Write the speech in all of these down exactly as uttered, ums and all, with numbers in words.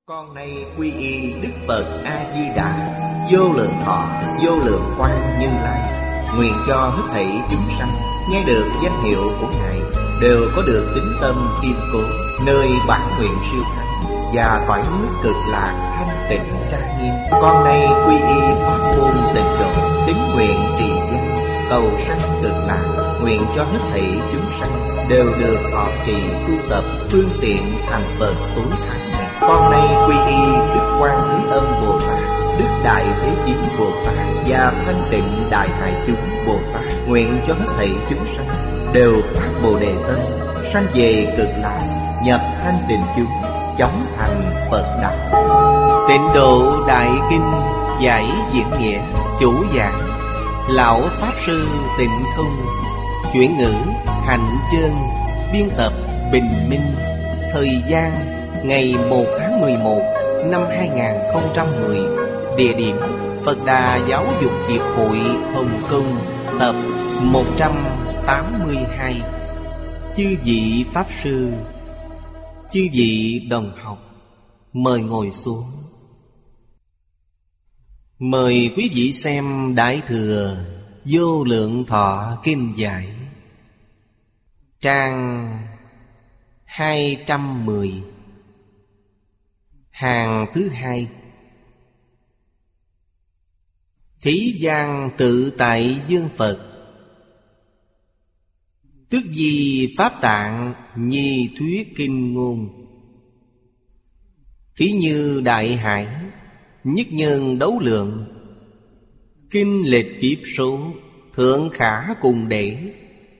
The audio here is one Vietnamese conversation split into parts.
Con nay quy y Đức Phật A-di-đà, vô lượng thọ, vô lượng quang Như Lai. Nguyện cho hết thảy chúng sanh nghe được danh hiệu của Ngài đều có được tín tâm kiên cố, nơi bản nguyện siêu thắng và cõi nước cực lạc thanh tịnh trang nghiêm. Con nay quy y pháp môn tịnh độ, tín nguyện trì danh, cầu sanh cực lạc. Nguyện cho hết thảy chúng sanh đều được thọ trì tu tập phương tiện thành Phật tối thắng. Con nay quy y Đức Quan Thế Âm Bồ Tát, Đức Đại Thế Chí Bồ Tát và Thanh Tịnh Đại Hải Chúng Bồ Tát. Nguyện cho hết thảy chúng sanh đều phát Bồ Đề tâm, sanh về cực lạc, nhập thanh tịnh chúng, chóng thành Phật đạo. Tịnh Độ Đại Kinh giải diễn nghĩa, chủ giảng Lão Pháp Sư Tịnh Không, chuyển ngữ Hạnh Chân, biên tập Bình Minh. Thời gian ngày một tháng mười một năm hai nghìn không trăm mười. Địa điểm Phật Đà Giáo dục Hiệp hội Hồng Kông, tập một trăm tám mươi hai. Chư vị Pháp Sư, chư vị đồng học, mời ngồi xuống. Mời quý vị xem Đại Thừa Vô Lượng Thọ Kinh Giải, trang hai trăm mười, hàng thứ hai. Thế gian tự tại dương Phật, tức vì Pháp Tạng nhi thuyết kinh ngôn. Thí như đại hải, nhất nhân đấu lượng, kinh lịch kiếp số, thượng khả cùng để.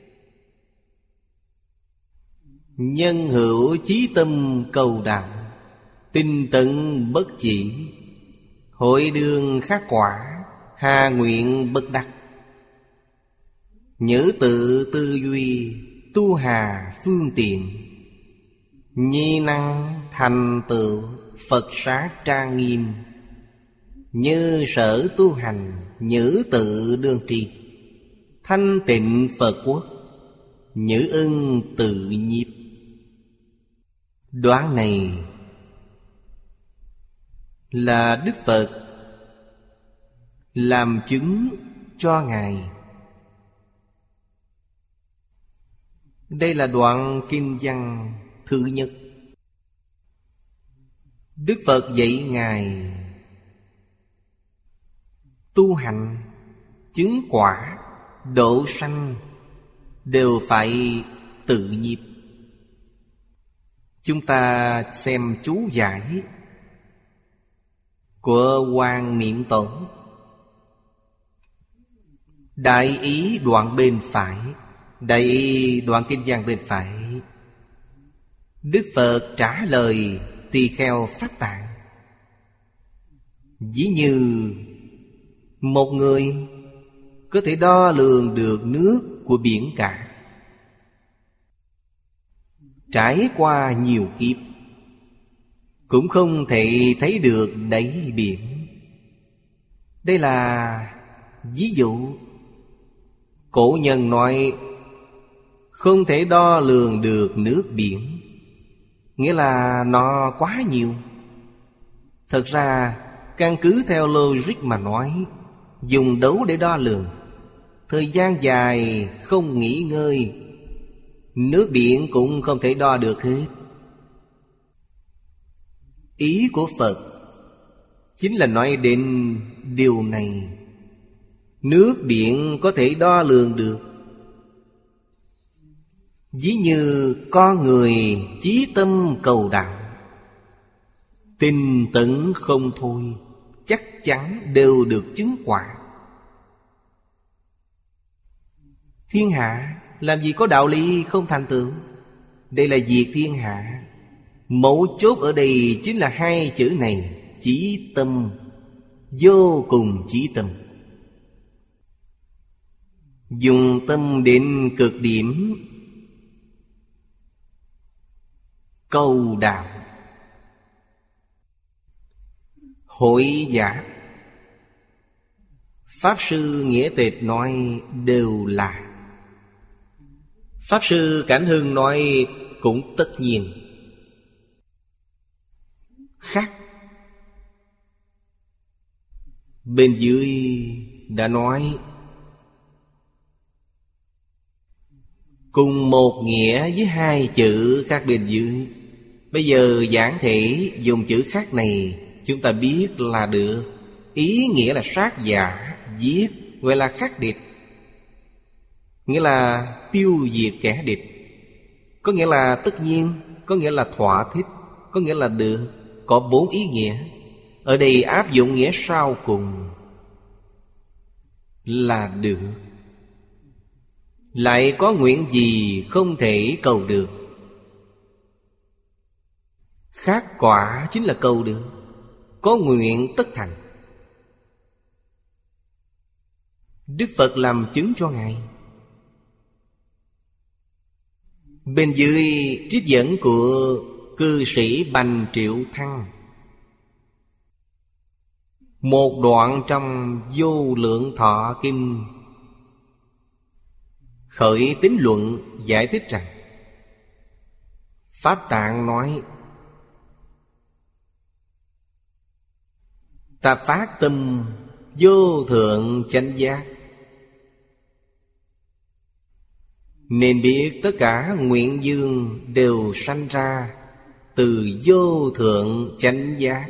Nhân hữu chí tâm cầu đạo, tinh tận bất chỉ, hội đường khắc quả, hà nguyện bất đắc. Nhữ tự tư duy, tu hà phương tiện, nhi năng thành tựu Phật sát trang nghiêm. Như sở tu hành, nhữ tự đương tri, thanh tịnh Phật quốc, nhữ ưng tự nhiếp. Đoạn này là Đức Phật làm chứng cho Ngài. Đây là đoạn kinh văn thứ nhất. Đức Phật dạy Ngài tu hành, chứng quả, độ sanh đều phải tự nhiếp. Chúng ta xem chú giải của Quan Niệm Tổ. Đại ý đoạn bên phải, đại ý đoạn kinh văn bên phải. Đức Phật trả lời tỳ kheo Pháp Tạng: ví như một người có thể đo lường được nước của biển cả, trải qua nhiều kiếp cũng không thể thấy được đáy biển. Đây là ví dụ. Cổ nhân nói không thể đo lường được nước biển, nghĩa là nó quá nhiều. Thật ra căn cứ theo logic mà nói, dùng đấu để đo lường, thời gian dài không nghỉ ngơi, nước biển cũng không thể đo được hết. Ý của Phật chính là nói đến điều này. Nước biển có thể đo lường được. Ví như con người chí tâm cầu đạo, tinh tấn không thôi, chắc chắn đều được chứng quả. Thiên hạ làm gì có đạo lý không thành tựu. Đây là việc thiên hạ. Mấu chốt ở đây chính là hai chữ này: chí tâm, vô cùng chí tâm. Dùng tâm đến cực điểm cầu đạo. Hội giả Pháp Sư Nghĩa Tịch nói đều là. Pháp Sư Cảnh Hưng nói cũng tất nhiên. khác. Bên dưới đã nói cùng một nghĩa với hai chữ khác bên dưới. Bây giờ giản thể dùng chữ khác này, chúng ta biết là được. Ý nghĩa là sát giả, giết, gọi là khắc địch, nghĩa là tiêu diệt kẻ địch. Có nghĩa là tất nhiên, có nghĩa là thỏa thích, có nghĩa là được. Có bốn ý nghĩa. Ở đây áp dụng nghĩa sau cùng là được. Lại có nguyện gì không thể cầu được. Khát quả chính là cầu được. Có nguyện tất thành. Đức Phật làm chứng cho Ngài. Bên dưới trích dẫn của cư sĩ Bành Triệu Thăng, một đoạn trong Vô Lượng Thọ Kinh khởi tín luận giải thích rằng Pháp Tạng nói: ta phát tâm vô thượng chánh giác, nên biết tất cả nguyện dương đều sanh ra từ vô thượng chánh giác.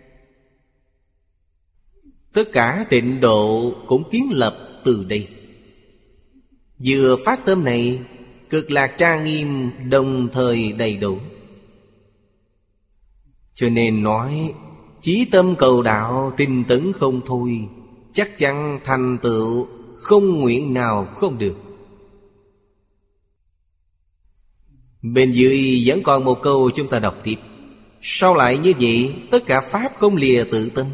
Tất cả tịnh độ cũng kiến lập từ đây. Vừa phát tâm này, cực lạc trang nghiêm, đồng thời đầy đủ. Cho nên nói chí tâm cầu đạo, tinh tấn không thôi, chắc chắn thành tựu, không nguyện nào không được. Bên dưới vẫn còn một câu chúng ta đọc tiếp. Sao lại như vậy? Tất cả pháp không lìa tự tâm.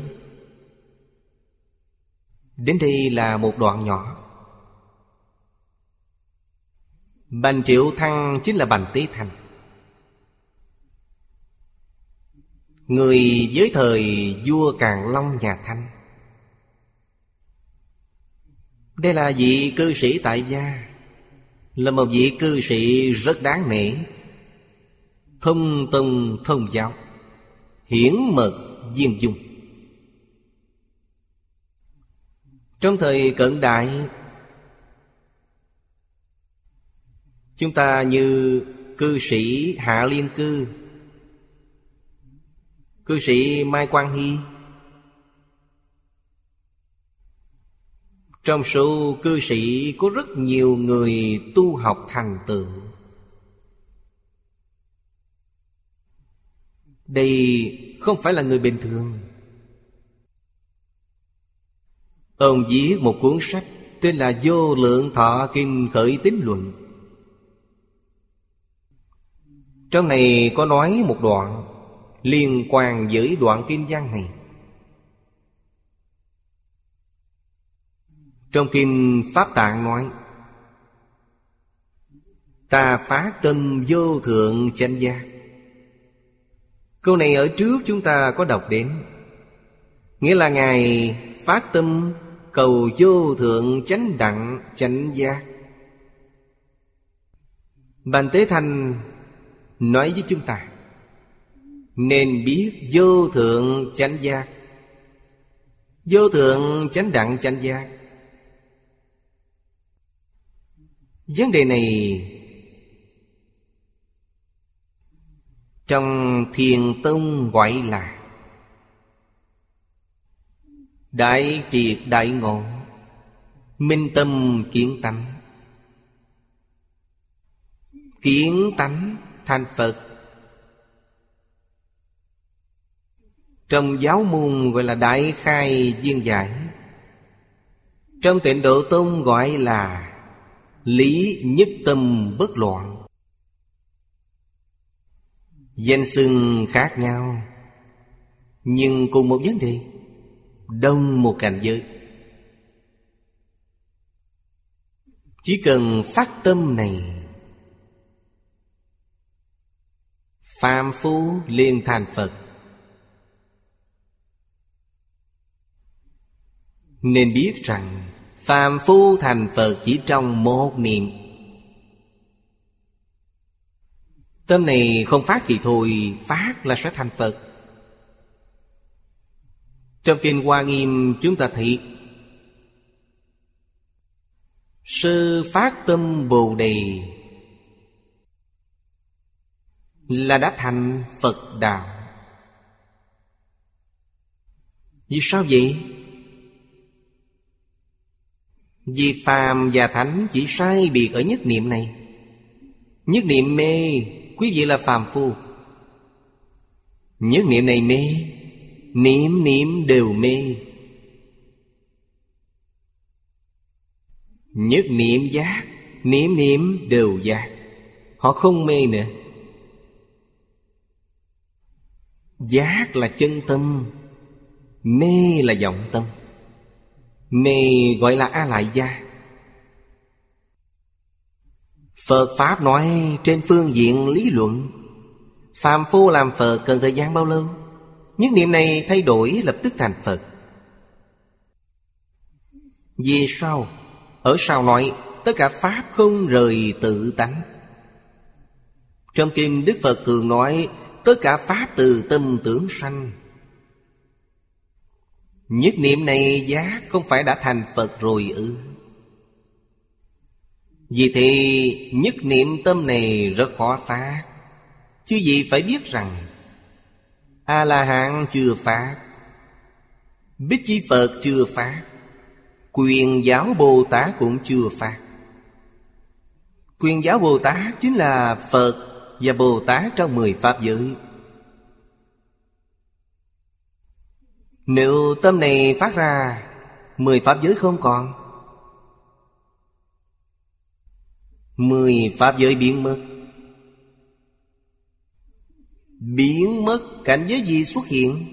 Đến đây là một đoạn nhỏ. Bành Triệu Thăng chính là Bành Tế Thành, người với thời vua Càn Long nhà Thanh. Đây là vị cư sĩ tại gia, là một vị cư sĩ rất đáng nể, thông tông thông giáo, hiển mật viên dung. Trong thời cận đại, chúng ta như cư sĩ Hạ Liên Cư, cư sĩ Mai Quang Hy. Trong số cư sĩ có rất nhiều người tu học thành tựu. Đây không phải là người bình thường. Ông viết một cuốn sách tên là Vô Lượng Thọ Kinh Khởi Tín Luận. Trong này có nói một đoạn liên quan với đoạn kinh văn này. Trong kinh Pháp Tạng nói: ta phát tâm vô thượng chánh giác. Câu này ở trước chúng ta có đọc đến, nghĩa là Ngài phát tâm cầu vô thượng chánh đẳng chánh giác. Bành Tế Thành nói với chúng ta nên biết vô thượng chánh giác, vô thượng chánh đẳng chánh giác. Vấn đề này trong Thiền Tông gọi là đại triệt đại ngộ, minh tâm kiến tánh. Kiến tánh thành Phật. Trong giáo môn gọi là đại khai viên giải. Trong Tịnh Độ Tông gọi là lý nhất tâm bất loạn. Danh xưng khác nhau, nhưng cùng một vấn đề, đồng một cảnh giới. Chỉ cần phát tâm này, phàm phu liền thành Phật. Nên biết rằng phàm phu thành Phật chỉ trong một niệm. Tâm này không phát thì thôi, phát là sẽ thành Phật. Trong Kinh Hoa Nghiêm chúng ta thấy sơ phát tâm Bồ Đề là đã thành Phật đạo. Vì sao vậy? Vì phàm và thánh chỉ sai biệt ở nhất niệm này. Nhất niệm mê, quý vị là phàm phu. Nhất niệm này mê, niệm niệm đều mê. Nhất niệm giác, niệm niệm đều giác. Họ không mê nữa. Giác là chân tâm, mê là vọng tâm. Mê gọi là A Lại Gia. Phật Pháp nói trên phương diện lý luận. Phàm phu làm Phật cần thời gian bao lâu? Nhất niệm này thay đổi lập tức thành Phật. Vì sao? Ở sau nói tất cả Pháp không rời tự tánh. Trong Kinh Đức Phật thường nói tất cả Pháp từ tâm tưởng sanh. Nhất niệm này giác không phải đã thành Phật rồi ư? Vì thế nhất niệm tâm này rất khó phát. Chứ gì phải biết rằng A-la-hán chưa phát, Bích Chi Phật chưa phát, Quyền Giáo Bồ Tát cũng chưa phát. Quyền Giáo Bồ Tát chính là Phật và Bồ Tát trong mười Pháp giới. Nếu tâm này phát ra, mười Pháp giới không còn. Mười Pháp giới biến mất. Biến mất cảnh giới gì xuất hiện?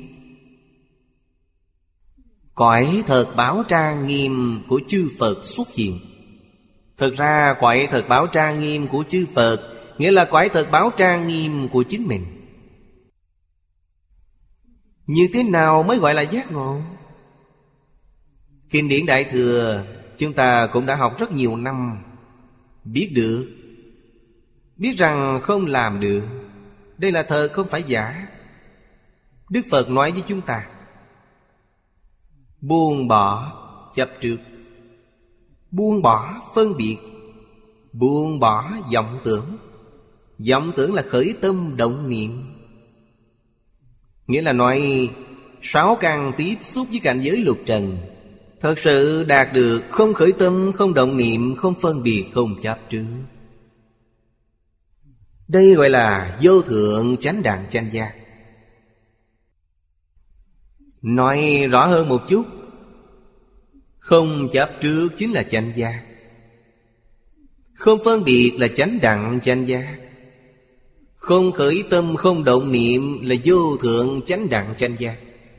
Cõi thật báo trang nghiêm của chư Phật xuất hiện. Thực ra cõi thật báo trang nghiêm của chư Phật nghĩa là cõi thật báo trang nghiêm của chính mình. Như thế nào mới gọi là giác ngộ? Kinh điển Đại Thừa chúng ta cũng đã học rất nhiều năm. Biết được, biết rằng không làm được. Đây là thật không phải giả. Đức Phật nói với chúng ta buông bỏ chấp trước, buông bỏ phân biệt, buông bỏ vọng tưởng. Vọng tưởng là khởi tâm động niệm. Nghĩa là nói sáu căn tiếp xúc với cảnh giới lục trần, thật sự đạt được không khởi tâm, không động niệm, không phân biệt, không chấp trước. Đây gọi là vô thượng chánh đẳng chánh giác. Nói rõ hơn một chút, không chấp trước chính là chánh giác. Không phân biệt là chánh đẳng chánh giác. Không khởi tâm, không động niệm là vô thượng chánh đẳng chánh giác.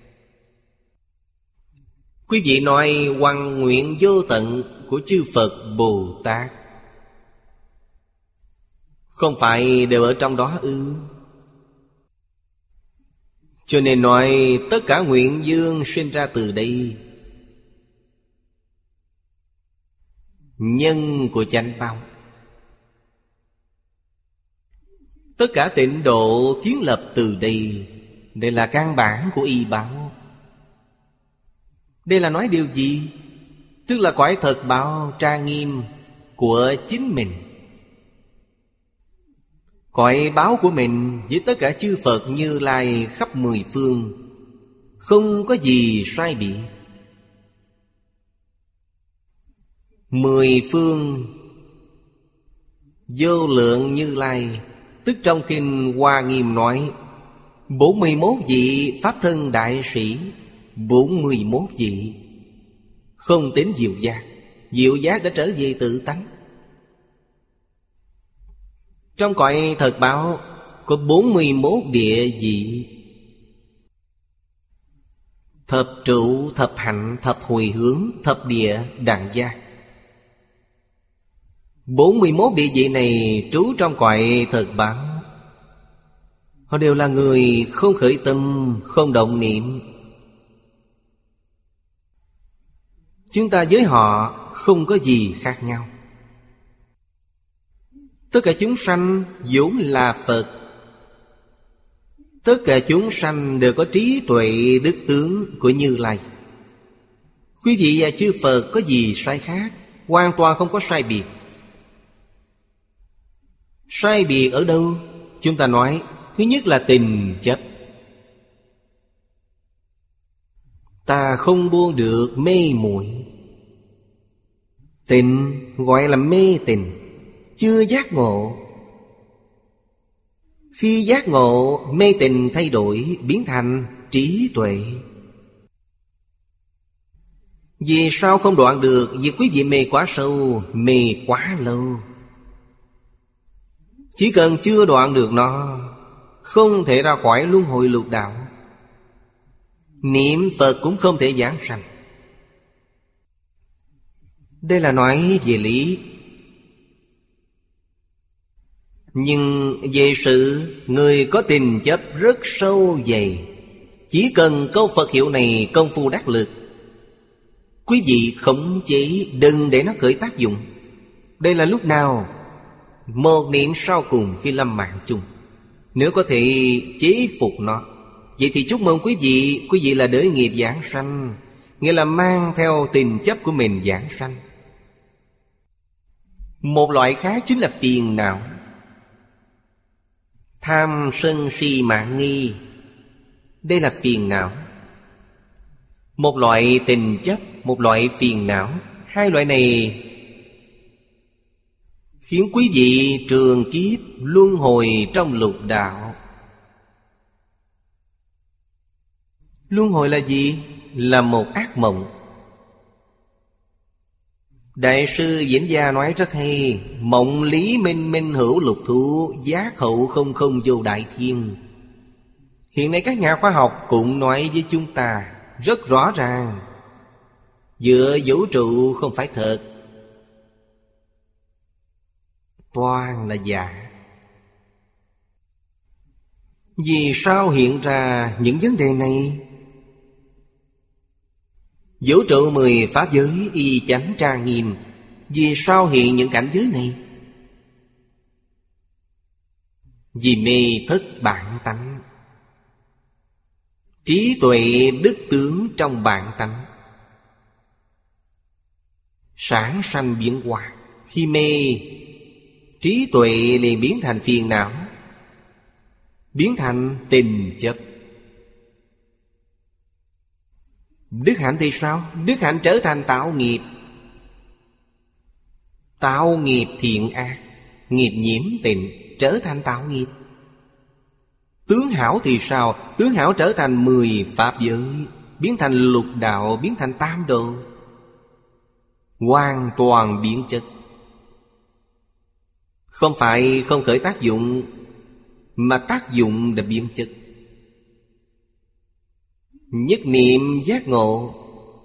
Quý vị nói hoằng nguyện vô tận của chư Phật Bồ Tát, không phải đều ở trong đó ư? Cho nên nói tất cả nguyện dương sinh ra từ đây. Nhân của chánh báo. Tất cả tịnh độ kiến lập từ đây. Đây là căn bản của y báo. Đây là nói điều gì? Tức là cõi thật báo trang nghiêm của chính mình. Cõi báo của mình với tất cả chư Phật Như Lai khắp mười phương, không có gì sai biệt. Mười phương vô lượng Như Lai, tức trong Kinh Hoa Nghiêm nói bốn mươi mốt vị Pháp thân đại sĩ, bốn mươi mốt vị. Không tính diệu giác. Diệu giác đã trở về tự tánh. Trong cõi thật báo có bốn mươi mốt địa vị. Thập trụ, thập hạnh, thập hồi hướng, thập địa, đẳng giác. Bốn mươi mốt địa vị này trú trong cõi thật báo. Họ đều là người không khởi tâm, không động niệm. Chúng ta với họ không có gì khác nhau. Tất cả chúng sanh vốn là Phật. Tất cả chúng sanh đều có trí tuệ đức tướng của Như Lai. Quý vị và chư Phật có gì sai khác? Hoàn toàn không có sai biệt. Sai biệt ở đâu? Chúng ta nói, thứ nhất là tình chấp. Ta không buông được mê muội. Tình gọi là mê tình, chưa giác ngộ. Khi giác ngộ, mê tình thay đổi, biến thành trí tuệ. Vì sao không đoạn được? Vì quý vị mê quá sâu, mê quá lâu. Chỉ cần chưa đoạn được nó, không thể ra khỏi luân hồi lục đạo. Niệm Phật cũng không thể giảng sanh. Đây là nói về lý. Nhưng về sự, người có tình chấp rất sâu dày. Chỉ cần câu Phật hiệu này công phu đắc lực, quý vị khống chế đừng để nó khởi tác dụng. Đây là lúc nào? Một niệm sau cùng khi lâm mạng chung. Nếu có thể chế phục nó, vậy thì chúc mừng quý vị. Quý vị là đới nghiệp giảng sanh, nghĩa là mang theo tình chấp của mình giảng sanh. Một loại khác chính là phiền não. Tham sân si mạn nghi, đây là phiền não. Một loại tình chấp, một loại phiền não. Hai loại này khiến quý vị trường kiếp luân hồi trong lục đạo. Luân hồi là gì? Là một ác mộng. Đại sư Vĩnh Gia nói rất hay: mộng lý minh minh hữu lục thú, giác hậu không không vô đại thiên. Hiện nay các nhà khoa học cũng nói với chúng ta rất rõ ràng, giữa vũ trụ không phải thật, toàn là giả. Vì sao hiện ra những vấn đề này? Vũ trụ mười pháp giới y chánh trang nghiêm. Vì sao hiện những cảnh giới này? Vì mê thất bản tánh. Trí tuệ đức tướng trong bản tánh sản sanh biến hóa. Khi mê, trí tuệ liền biến thành phiền não, biến thành tình chấp. Đức hạnh thì sao? Đức hạnh trở thành tạo nghiệp. Tạo nghiệp thiện ác, nghiệp nhiễm tịnh, trở thành tạo nghiệp. Tướng hảo thì sao? Tướng hảo trở thành mười pháp giới, biến thành lục đạo, biến thành tam độ, hoàn toàn biến chất. Không phải không khởi tác dụng, mà tác dụng đã biến chất. Nhất niệm giác ngộ,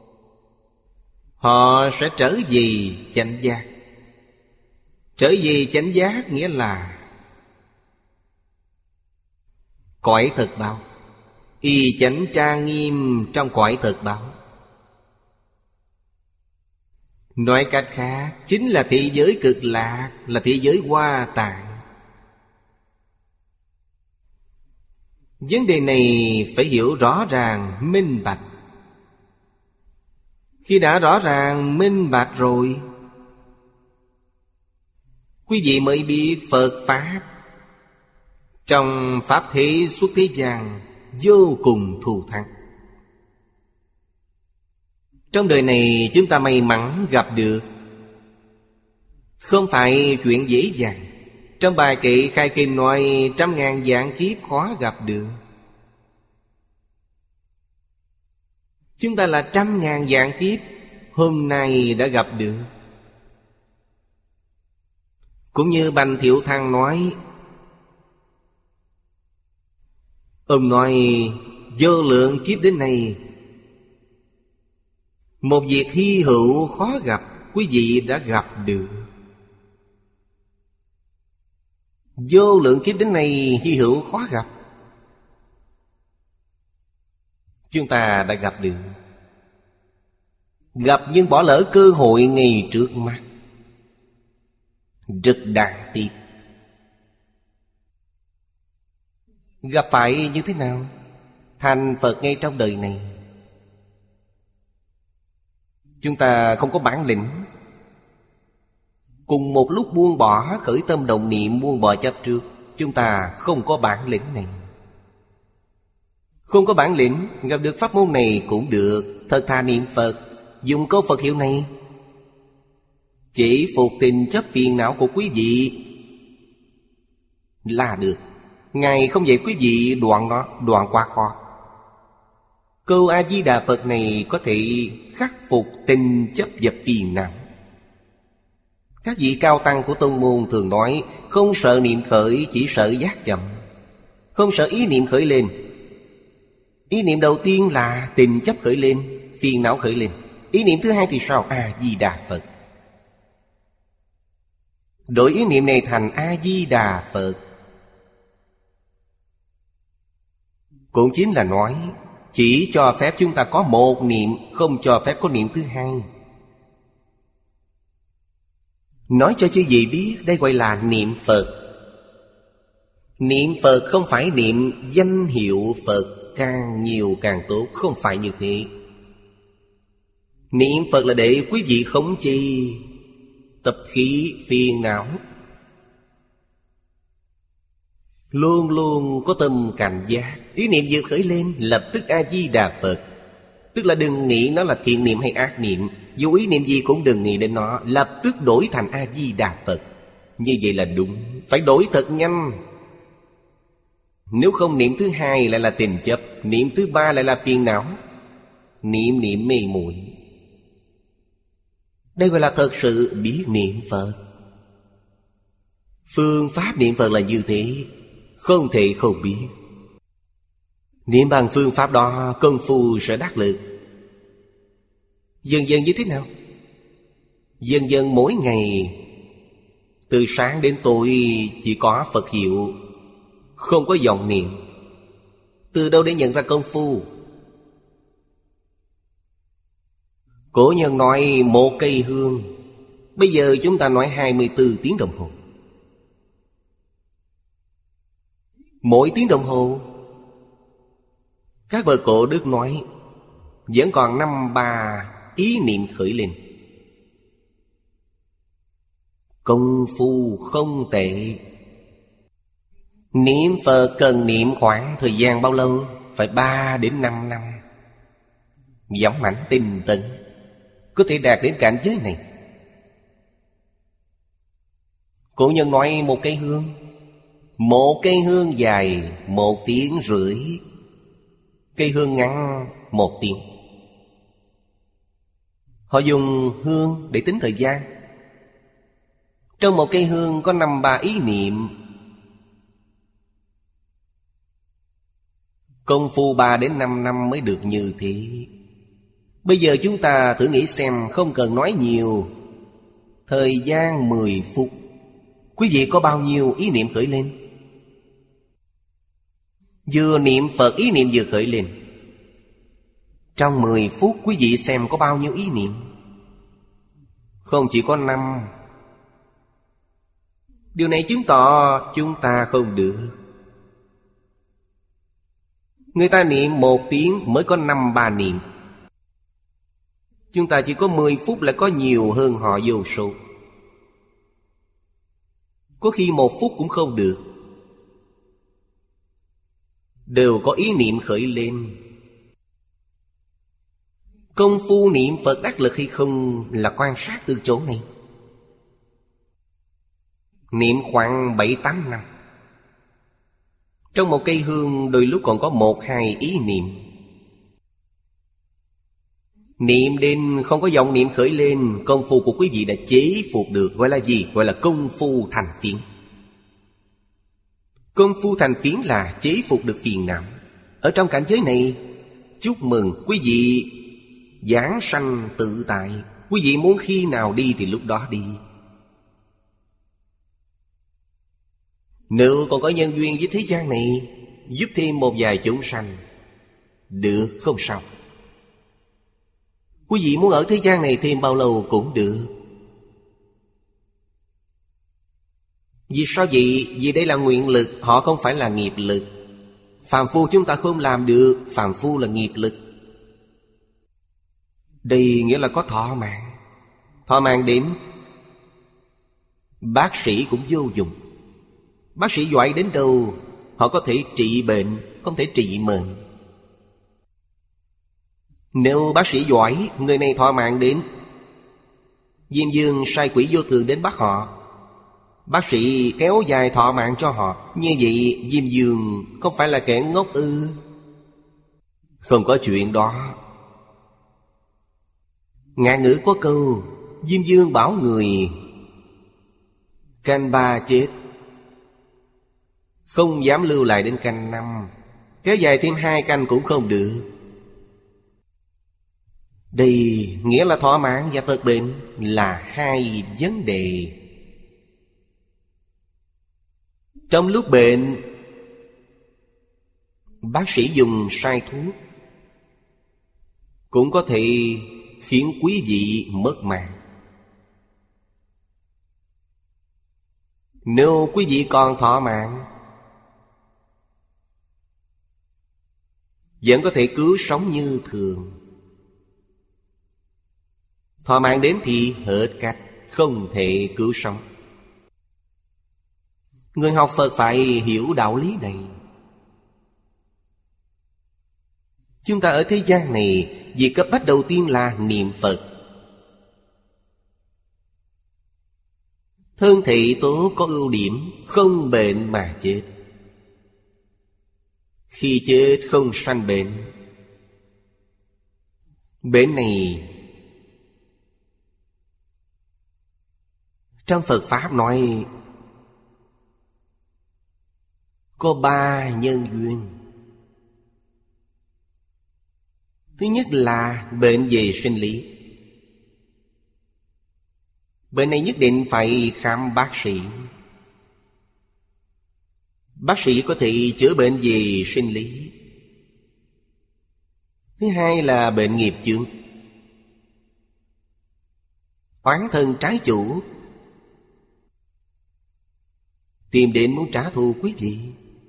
họ sẽ trở về chánh giác. Trở về chánh giác nghĩa là cõi thực báo, y chánh trang nghiêm trong cõi thực báo. Nói cách khác, chính là thế giới cực lạc, là thế giới Hoa Tạng. Vấn đề này phải hiểu rõ ràng, minh bạch. Khi đã rõ ràng, minh bạch rồi, quý vị mới biết Phật Pháp trong Pháp thế xuất thế gian vô cùng thù thắng. Trong đời này chúng ta may mắn gặp được, không phải chuyện dễ dàng. Trong bài kệ khai kinh nói trăm ngàn vạn kiếp khó gặp được. Chúng ta là trăm ngàn vạn kiếp, hôm nay đã gặp được. Cũng như Bành Thiệu Thăng nói, ông nói vô lượng kiếp đến nay, một việc hy hữu khó gặp, quý vị đã gặp được. Vô lượng kiếp đến nay hy hữu khó gặp, chúng ta đã gặp được. Gặp nhưng bỏ lỡ cơ hội ngay trước mắt, rất đáng tiếc. Gặp phải như thế nào? Thành Phật ngay trong đời này. Chúng ta không có bản lĩnh. Cùng một lúc buông bỏ khởi tâm động niệm, buông bỏ chấp trước, chúng ta không có bản lĩnh này. Không có bản lĩnh, gặp được pháp môn này cũng được. Thật thà niệm Phật, dùng câu Phật hiệu này, chỉ phục tình chấp phiền não của quý vị là được. Ngài không dạy quý vị đoạn nó, đoạn quá khó. Câu A-di-đà Phật này có thể khắc phục tình chấp và phiền não. Các vị cao tăng của tông môn thường nói, không sợ niệm khởi, chỉ sợ giác chậm. Không sợ ý niệm khởi lên. Ý niệm đầu tiên là tình chấp khởi lên, phiền não khởi lên. Ý niệm thứ hai thì sao? A-di-đà Phật. Đổi ý niệm này thành A-di-đà Phật, cũng chính là nói chỉ cho phép chúng ta có một niệm, không cho phép có niệm thứ hai. Nói cho chư vị biết, đây gọi là niệm Phật. Niệm Phật không phải niệm danh hiệu Phật, càng nhiều càng tốt, không phải như thế. Niệm Phật là để quý vị khống chế tập khí phiền não, luôn luôn có tâm cảnh giác. Ý niệm vừa khởi lên, lập tức A-di-đà Phật. Tức là đừng nghĩ nó là thiện niệm hay ác niệm, dù ý niệm gì cũng đừng nghĩ đến nó, lập tức đổi thành A-di-đà Phật. Như vậy là đúng, phải đổi thật nhanh. Nếu không, niệm thứ hai lại là tình chấp, niệm thứ ba lại là phiền não, niệm niệm mê muội. Đây gọi là thật sự biết niệm Phật. Phương pháp niệm Phật là như thế, không thể không biết. Niệm bằng phương pháp đó, công phu sẽ đắc lực. Dần dần như thế nào? Dần dần mỗi ngày, từ sáng đến tối chỉ có Phật hiệu, không có vọng niệm. Từ đâu để nhận ra công phu? Cổ nhân nói một cây hương, bây giờ chúng ta nói hai mươi bốn tiếng đồng hồ. Mỗi tiếng đồng hồ, các bậc cổ đức nói, vẫn còn năm ba ý niệm khởi lên. Công phu không tệ. Niệm Phật cần niệm khoảng thời gian bao lâu? Phải ba đến năm năm. Dũng mãnh tinh tấn, có thể đạt đến cảnh giới này. Cổ nhân nói một cây hương, một cây hương dài một tiếng rưỡi, cây hương ngắn một tiếng. Họ dùng hương để tính thời gian. Trong một cây hương có năm ba ý niệm. Công phu ba đến năm năm mới được như thế. Bây giờ chúng ta thử nghĩ xem, không cần nói nhiều, thời gian mười phút, quý vị có bao nhiêu ý niệm khởi lên? Vừa niệm Phật, ý niệm vừa khởi lên. Trong mười phút quý vị xem có bao nhiêu ý niệm? Không chỉ có năm. Điều này chứng tỏ chúng ta không được. Người ta niệm một tiếng mới có năm ba niệm. Chúng ta chỉ có mười phút lại có nhiều hơn họ vô số. Có khi một phút cũng không được, đều có ý niệm khởi lên. Công phu niệm Phật đắc lực hay không là quan sát từ chỗ này. Niệm khoảng bảy tám năm, trong một cây hương đôi lúc còn có một hai ý niệm. Niệm đến không có vọng niệm khởi lên, công phu của quý vị đã chế phục được. Gọi là gì? Gọi là công phu thành phiến. Công phu thành phiến là chế phục được phiền não. Ở trong cảnh giới này, chúc mừng quý vị giảng sanh tự tại. Quý vị muốn khi nào đi thì lúc đó đi. Nếu còn có nhân duyên với thế gian này, giúp thêm một vài chúng sanh, được không sao. Quý vị muốn ở thế gian này thêm bao lâu cũng được. Vì sao vậy? Vì đây là nguyện lực, họ không phải là nghiệp lực. Phàm phu chúng ta không làm được. Phàm phu là nghiệp lực. Đây nghĩa là có thọ mạng. Thọ mạng đến bác sĩ cũng vô dụng. Bác sĩ giỏi đến đâu, họ có thể trị bệnh, không thể trị mệnh. Nếu bác sĩ giỏi, người này thọ mạng đến, Diêm vương sai quỷ vô thường đến bắt họ, bác sĩ kéo dài thọ mạng cho họ. Như vậy Diêm vương không phải là kẻ ngốc ư? Không có chuyện đó. Ngạn ngữ có câu, Diêm vương bảo người canh ba chết, không dám lưu lại đến canh năm. Kéo dài thêm hai canh cũng không được. Đây nghĩa là thọ mạng và tật bệnh là hai vấn đề. Trong lúc bệnh, bác sĩ dùng sai thuốc cũng có thể khiến quý vị mất mạng. Nếu quý vị còn thọ mạng, vẫn có thể cứu sống như thường. Thọ mạng đến thì hết cách, không thể cứu sống. Người học Phật phải hiểu đạo lý này. Chúng ta ở thế gian này, việc cấp bách đầu tiên là niệm Phật. Thân thể tốt có ưu điểm, không bệnh mà chết. Khi chết không sanh bệnh. Bệnh này trong Phật Pháp nói có ba nhân duyên. Thứ nhất là bệnh về sinh lý. Bệnh này nhất định phải khám bác sĩ. Bác sĩ có thể chữa bệnh về sinh lý. Thứ hai là bệnh nghiệp chướng. Oán thân trái chủ tìm đến muốn trả thù quý vị.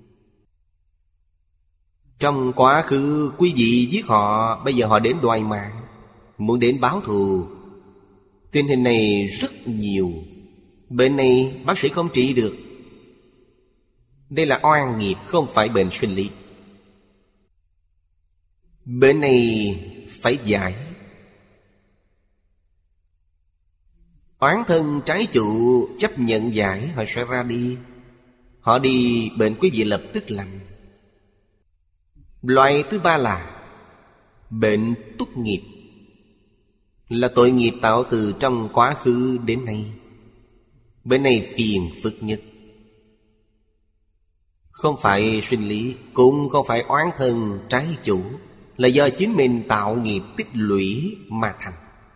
Trong quá khứ quý vị giết họ, bây giờ họ đến đòi mạng, muốn đến báo thù. Tình hình này rất nhiều. Bệnh này bác sĩ không trị được. Đây là oan nghiệp, không phải bệnh sinh lý. Bệnh này phải giải. Oán thân trái chủ chấp nhận giải, họ sẽ ra đi. Họ đi, bệnh quý vị lập tức lành. Loại thứ ba là bệnh túc nghiệp, là tội nghiệp tạo từ trong quá khứ đến nay. Bệnh này phiền phức nhất. Không phải sinh lý, cũng không phải oán thân trái chủ, là do chính mình tạo nghiệp tích lũy mà thành.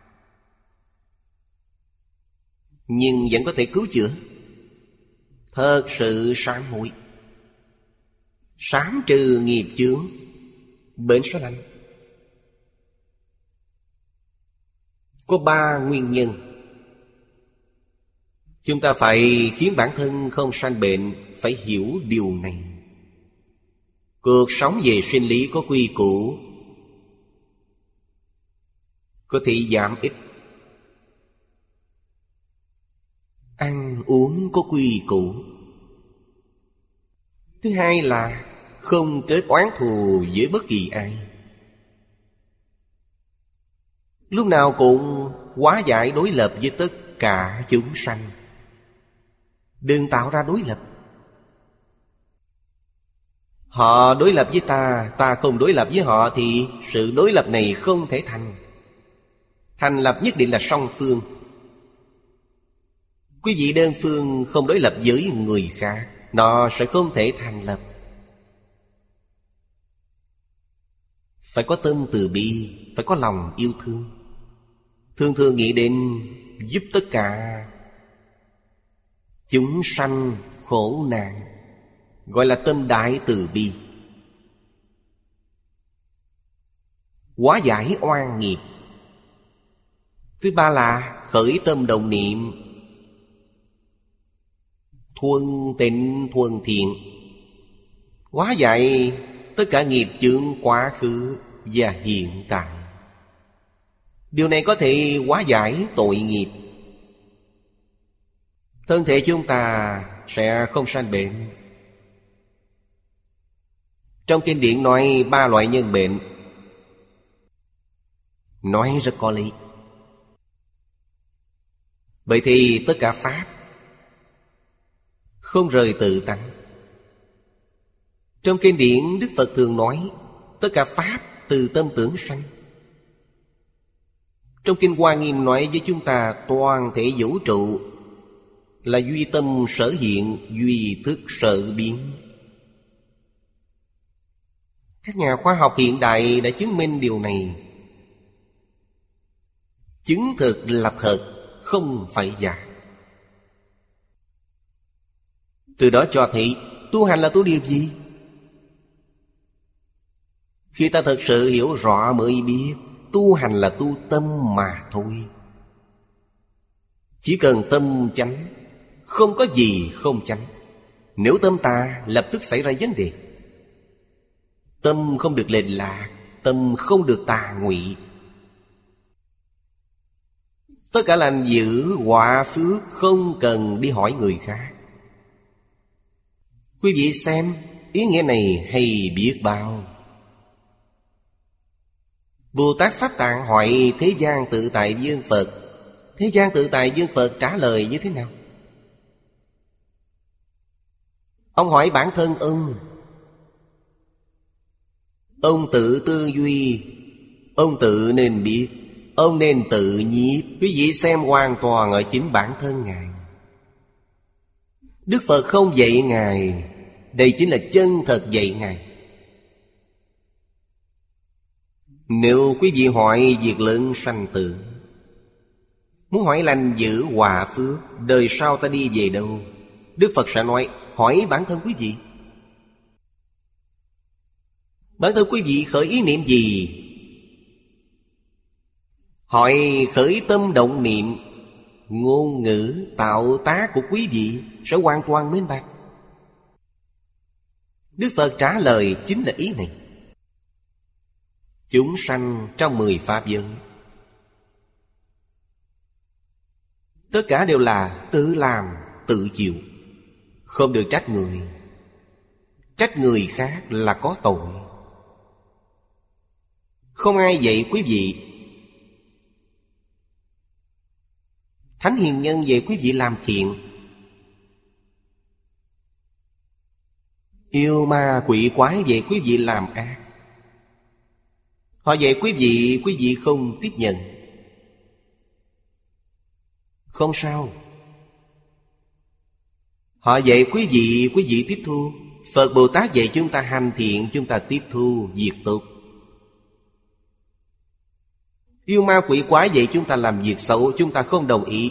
Nhưng vẫn có thể cứu chữa. Thật sự sám hối, sám trừ nghiệp chướng, bệnh sẽ lành. Có ba nguyên nhân. Chúng ta phải khiến bản thân không sanh bệnh, phải hiểu điều này. Cuộc sống về sinh lý có quy củ, có thể giảm ít. Ăn uống có quy củ. Thứ hai là không kết oán thù với bất kỳ ai. Lúc nào cũng hóa giải đối lập với tất cả chúng sanh. Đừng tạo ra đối lập. Họ đối lập với ta, ta không đối lập với họ, thì sự đối lập này không thể thành. Thành lập nhất định là song phương. Quý vị đơn phương không đối lập với người khác, nó sẽ không thể thành lập. Phải có tâm từ bi, phải có lòng yêu thương. Thường thường nghĩ đến giúp tất cả chúng sanh khổ nạn, gọi là tâm đại từ bi. Hóa giải oan nghiệp. Thứ ba là khởi tâm đồng niệm thuần tịnh thuần thiện. Hóa giải tất cả nghiệp chướng quá khứ và hiện tại. Điều này có thể hóa giải tội nghiệp. Thân thể chúng ta sẽ không sanh bệnh. Trong kinh điển nói ba loại nhân bệnh, nói rất có lý. Vậy thì tất cả pháp không rời tự tánh. Trong kinh điển Đức Phật thường nói tất cả pháp từ tâm tưởng sanh. Trong kinh Hoa Nghiêm nói với chúng ta toàn thể vũ trụ là duy tâm sở hiện, duy thức sở biến. Các nhà khoa học hiện đại đã chứng minh điều này. Chứng thực là thật, không phải giả. Từ đó cho thấy tu hành là tu điều gì? Khi ta thật sự hiểu rõ mới biết tu hành là tu tâm mà thôi. Chỉ cần tâm chánh, không có gì không chánh. Nếu tâm tà, lập tức xảy ra vấn đề. Tâm không được lệch lạc, tâm không được tà ngụy. Tất cả lành dữ, họa phước không cần đi hỏi người khác. Quý vị xem, ý nghĩa này hay biết bao. Bồ Tát Pháp Tạng hỏi Thế gian Tự Tại Dương Phật. Thế gian Tự Tại Dương Phật trả lời như thế nào? Ông hỏi bản thân ông. Ông tự tư duy, ông tự nên biết, ông nên tự nhiếp. Quý vị xem hoàn toàn ở chính bản thân Ngài. Đức Phật không dạy Ngài, đây chính là chân thật dạy Ngài. Nếu quý vị hỏi việc lớn sanh tử, muốn hỏi lành dữ hòa phước, đời sau ta đi về đâu, Đức Phật sẽ nói hỏi bản thân quý vị. Bản thân quý vị khởi ý niệm gì? Hỏi khởi tâm động niệm, ngôn ngữ tạo tác của quý vị sẽ hoàn toàn minh bạch. Đức Phật trả lời chính là ý này. Chúng sanh trong mười pháp giới, tất cả đều là tự làm, tự chịu. Không được trách người. Trách người khác là có tội. Không ai dạy quý vị. Thánh hiền nhân dạy quý vị làm thiện. Yêu ma quỷ quái dạy quý vị làm ác. Họ dạy quý vị, quý vị không tiếp nhận. Không sao. Họ dạy quý vị, quý vị tiếp thu. Phật Bồ Tát dạy chúng ta hành thiện, chúng ta tiếp thu, việc tốt. Yêu ma quỷ quái dạy chúng ta làm việc xấu, chúng ta không đồng ý.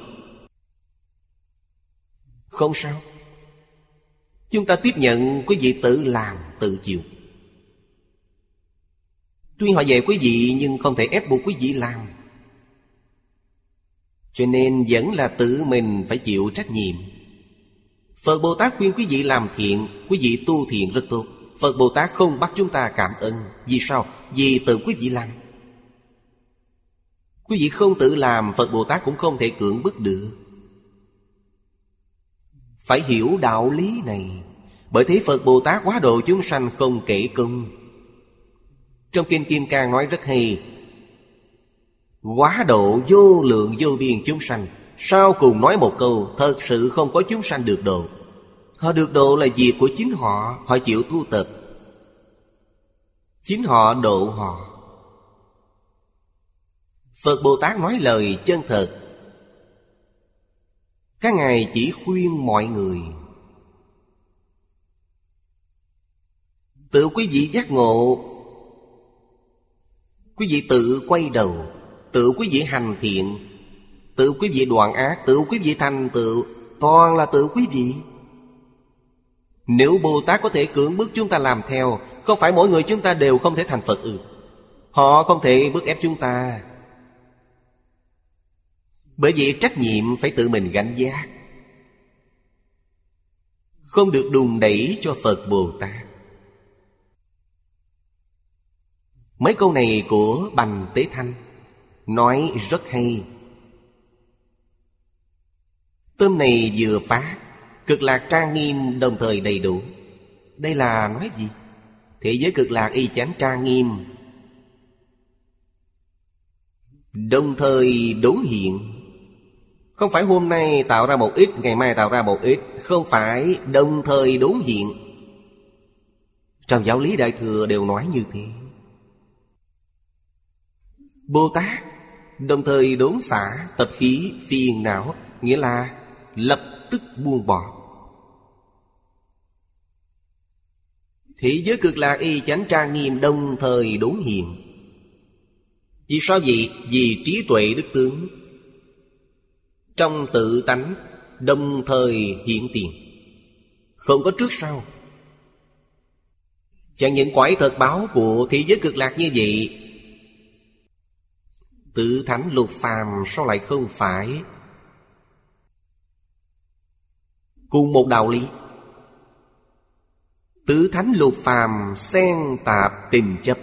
Không sao. Chúng ta tiếp nhận, quý vị tự làm, tự chịu. Tuy họ dạy quý vị nhưng không thể ép buộc quý vị làm. Cho nên vẫn là tự mình phải chịu trách nhiệm. Phật Bồ Tát khuyên quý vị làm thiện, quý vị tu thiện rất tốt. Phật Bồ Tát không bắt chúng ta cảm ơn. Vì sao? Vì tự quý vị làm. Quý vị không tự làm, Phật Bồ Tát cũng không thể cưỡng bức được. Phải hiểu đạo lý này. Bởi thế Phật Bồ Tát hóa độ chúng sanh không kể công. Trong Kinh Kim Cang nói rất hay. Hóa độ vô lượng vô biên chúng sanh. Sau cùng nói một câu, thật sự không có chúng sanh được độ. Họ được độ là việc của chính họ. Họ chịu tu tập, chính họ độ họ. Phật Bồ Tát nói lời chân thật. Các ngài chỉ khuyên mọi người. Tự quý vị giác ngộ, quý vị tự quay đầu, tự quý vị hành thiện, tự quý vị đoạn ác, tự quý vị thành tựu, toàn là tự quý vị. Nếu Bồ Tát có thể cưỡng bức chúng ta làm theo, không phải mỗi người chúng ta đều không thể thành Phật ư? Họ không thể bức ép chúng ta. Bởi vậy trách nhiệm phải tự mình gánh vác, không được đùn đẩy cho Phật Bồ Tát. Mấy câu này của Bành Tế Thanh nói rất hay. Tâm này vừa phát, cực lạc trang nghiêm đồng thời đầy đủ. Đây là nói gì? Thế giới cực lạc y chánh trang nghiêm, đồng thời đốn hiện. Không phải hôm nay tạo ra một ít, ngày mai tạo ra một ít. Không phải đồng thời đốn hiện. Trong giáo lý Đại Thừa đều nói như thế. Bồ Tát đồng thời đốn xả tập khí phiền não, nghĩa là lập tức buông bỏ. Thế giới cực lạc y chánh trang nghiêm đồng thời đốn hiện. Vì sao vậy? Vì trí tuệ đức tướng trong tự tánh đồng thời hiện tiền, không có trước sau. Chẳng những quải thật báo của thế giới cực lạc như vậy, tự thánh lục phàm sao lại không phải? Cùng một đạo lý. Tứ thánh lục phàm xen tạp tình chấp,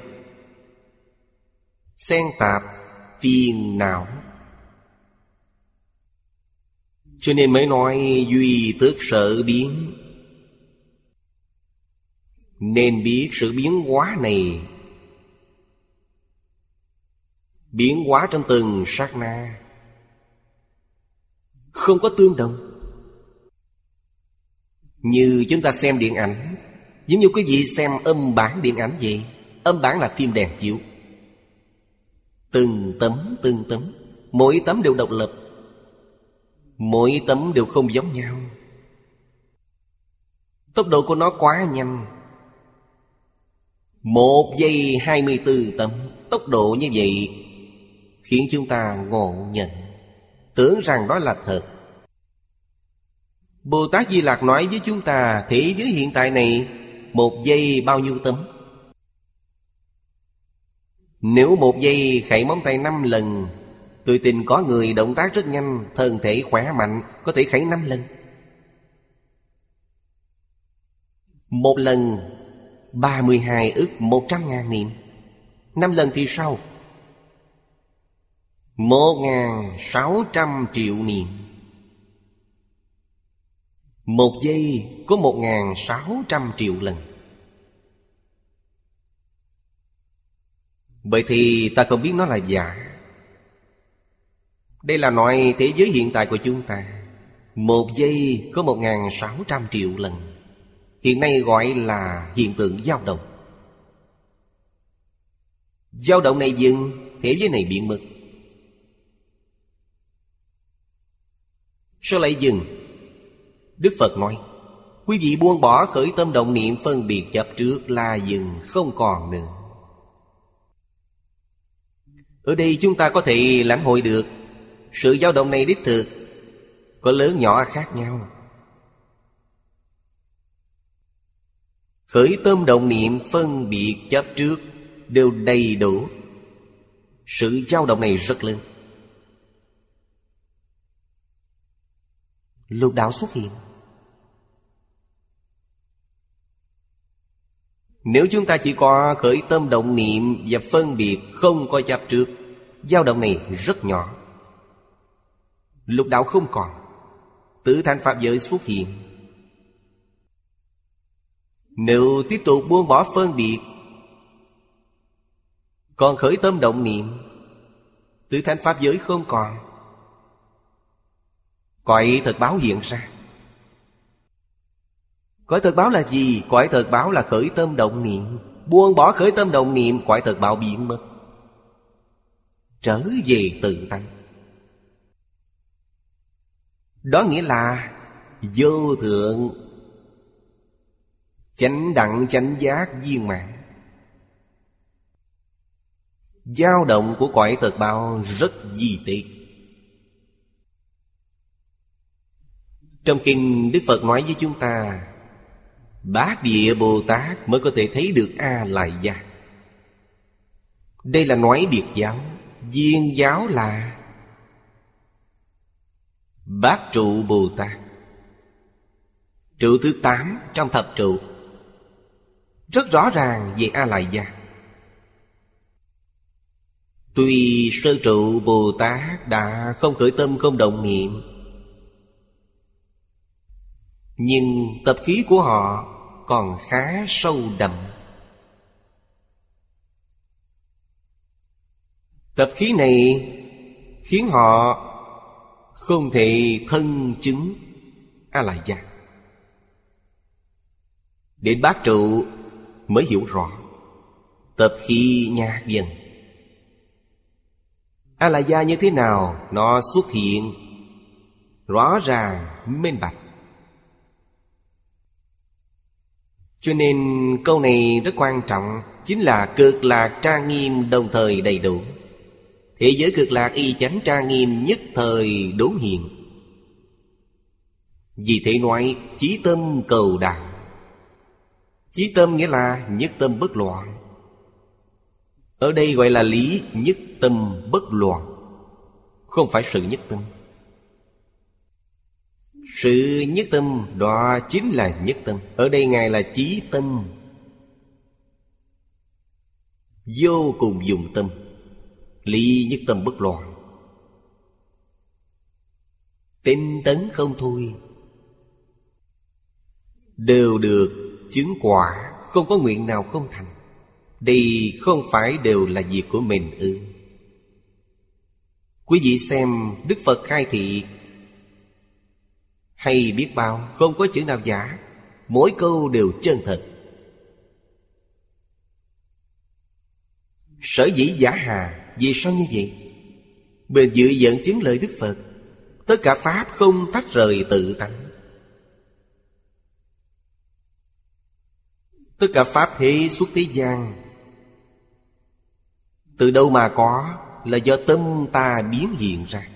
xen tạp phiền não, cho nên mới nói duy tước sở biến. Nên biết sự biến hóa này, biến hóa trong từng sát na, không có tương đồng. Như chúng ta xem điện ảnh, giống như quý vị xem âm bản điện ảnh vậy. Âm bản là phim đèn chiếu, từng tấm từng tấm, mỗi tấm đều độc lập, mỗi tấm đều không giống nhau. Tốc độ của nó quá nhanh. Một giây hai mươi tư tấm. Tốc độ như vậy khiến chúng ta ngộ nhận, tưởng rằng đó là thật. Bồ Tát Di Lặc nói với chúng ta, thế giới hiện tại này một giây bao nhiêu tấm? Nếu một giây khẩy móng tay năm lần, tôi tin có người động tác rất nhanh, thân thể khỏe mạnh, có thể khẩy năm lần. Một lần ba mươi hai ức một trăm ngàn niệm. Năm lần thì sao? Một ngàn sáu trăm triệu niệm. Một giây có một ngàn sáu trăm triệu lần. Vậy thì ta không biết nó là giả. Đây là nói thế giới hiện tại của chúng ta, một giây có một ngàn sáu trăm triệu lần. Hiện nay gọi là hiện tượng dao động. Dao động này dừng, thế giới này biến mất. Sao lại dừng? Đức Phật nói, quý vị buông bỏ khởi tâm động niệm phân biệt chấp trước là dừng, không còn nữa. Ở đây chúng ta có thể lãnh hội được sự dao động này đích thực, có lớn nhỏ khác nhau. Khởi tâm động niệm phân biệt chấp trước đều đầy đủ. Sự dao động này rất lớn. Lục đạo xuất hiện. Nếu chúng ta chỉ có khởi tâm động niệm và phân biệt không có chấp trước, dao động này rất nhỏ. Lục đạo không còn, tự thành pháp giới xuất hiện. Nếu tiếp tục buông bỏ phân biệt, còn khởi tâm động niệm, tự thành pháp giới không còn. Cõi thật báo hiện ra. Cõi thật báo là gì? Cõi thật báo là khởi tâm động niệm. Buông bỏ khởi tâm động niệm, cõi thật báo biến mất, trở về tự tánh. Đó nghĩa là vô thượng chánh đẳng chánh giác viên mãn. Dao động của cõi thật báo rất di tiết. Trong kinh Đức Phật nói với chúng ta, Bát Địa Bồ Tát mới có thể thấy được A-lại gia. Đây là nói biệt giáo. Viên giáo là Bát Trụ Bồ Tát, trụ thứ tám trong thập trụ. Rất rõ ràng về A-lại gia. Tuy Sơ Trụ Bồ Tát đã không khởi tâm không động niệm, nhưng tập khí của họ còn khá sâu đậm. Tập khí này khiến họ không thể thân chứng A-la-gia. Đến Bát Trụ mới hiểu rõ tập khí nhạt dần. A-la-gia như thế nào? Nó xuất hiện rõ ràng minh bạch. Cho nên câu này rất quan trọng, chính là cực lạc trang nghiêm đồng thời đầy đủ. Thế giới cực lạc y chánh trang nghiêm nhất thời đốn hiện. Vì thế nói chí tâm cầu đạo. Chí tâm nghĩa là nhất tâm bất loạn. Ở đây gọi là lý nhất tâm bất loạn, không phải sự nhất tâm. Sự nhất tâm đó chính là nhất tâm. Ở đây Ngài là chí tâm, vô cùng dụng tâm. Lý nhất tâm bất loạn, tinh tấn không thôi, đều được chứng quả, không có nguyện nào không thành. Đây không phải đều là việc của mình ư? Ừ. Quý vị xem Đức Phật khai thị hay biết bao, không có chữ nào giả, mỗi câu đều chân thật. Sở dĩ giả hà, vì sao như vậy? Bền dự dẫn chứng lời Đức Phật, tất cả pháp không tách rời tự tánh. Tất cả pháp thế xuất thế gian từ đâu mà có? Là do tâm ta biến hiện ra.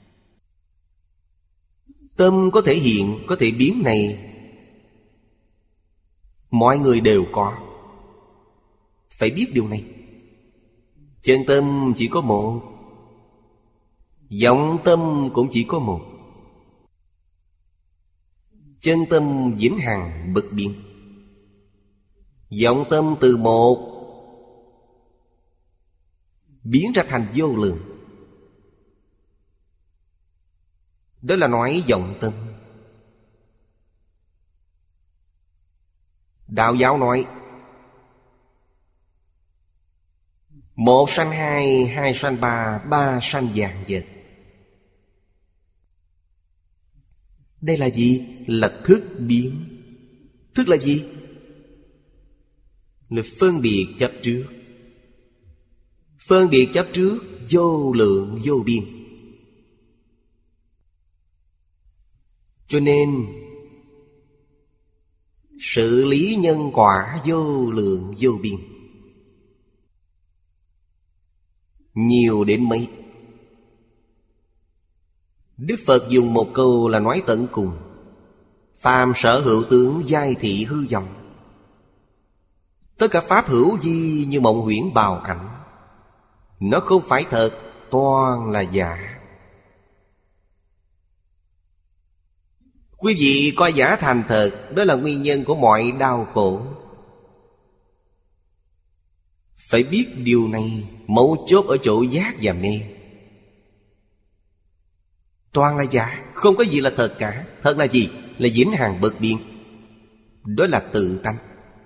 Tâm có thể hiện, có thể biến này, mọi người đều có. Phải biết điều này. Chân tâm chỉ có một, vọng tâm cũng chỉ có một. Chân tâm vĩnh hằng bất biến, vọng tâm từ một biến ra thành vô lượng. Đó là nói vọng tâm. Đạo giáo nói một sanh hai, hai sanh ba, ba sanh vạn vật. Đây là gì? Là thức biến. Thức là gì? Là phân biệt chấp trước. Phân biệt chấp trước vô lượng vô biên. Cho nên xử lý nhân quả vô lượng vô biên, nhiều đến mấy. Đức Phật dùng một câu là nói tận cùng: phàm sở hữu tướng giai thị hư vọng. Tất cả pháp hữu vi như mộng huyễn bào ảnh. Nó không phải thật, toàn là giả. Quý vị coi giả thành thật, đó là nguyên nhân của mọi đau khổ. Phải biết điều này, mấu chốt ở chỗ giác và mê. Toàn là giả, không có gì là thật cả. Thật là gì? Là vĩnh hằng bất biến. Đó là tự tánh.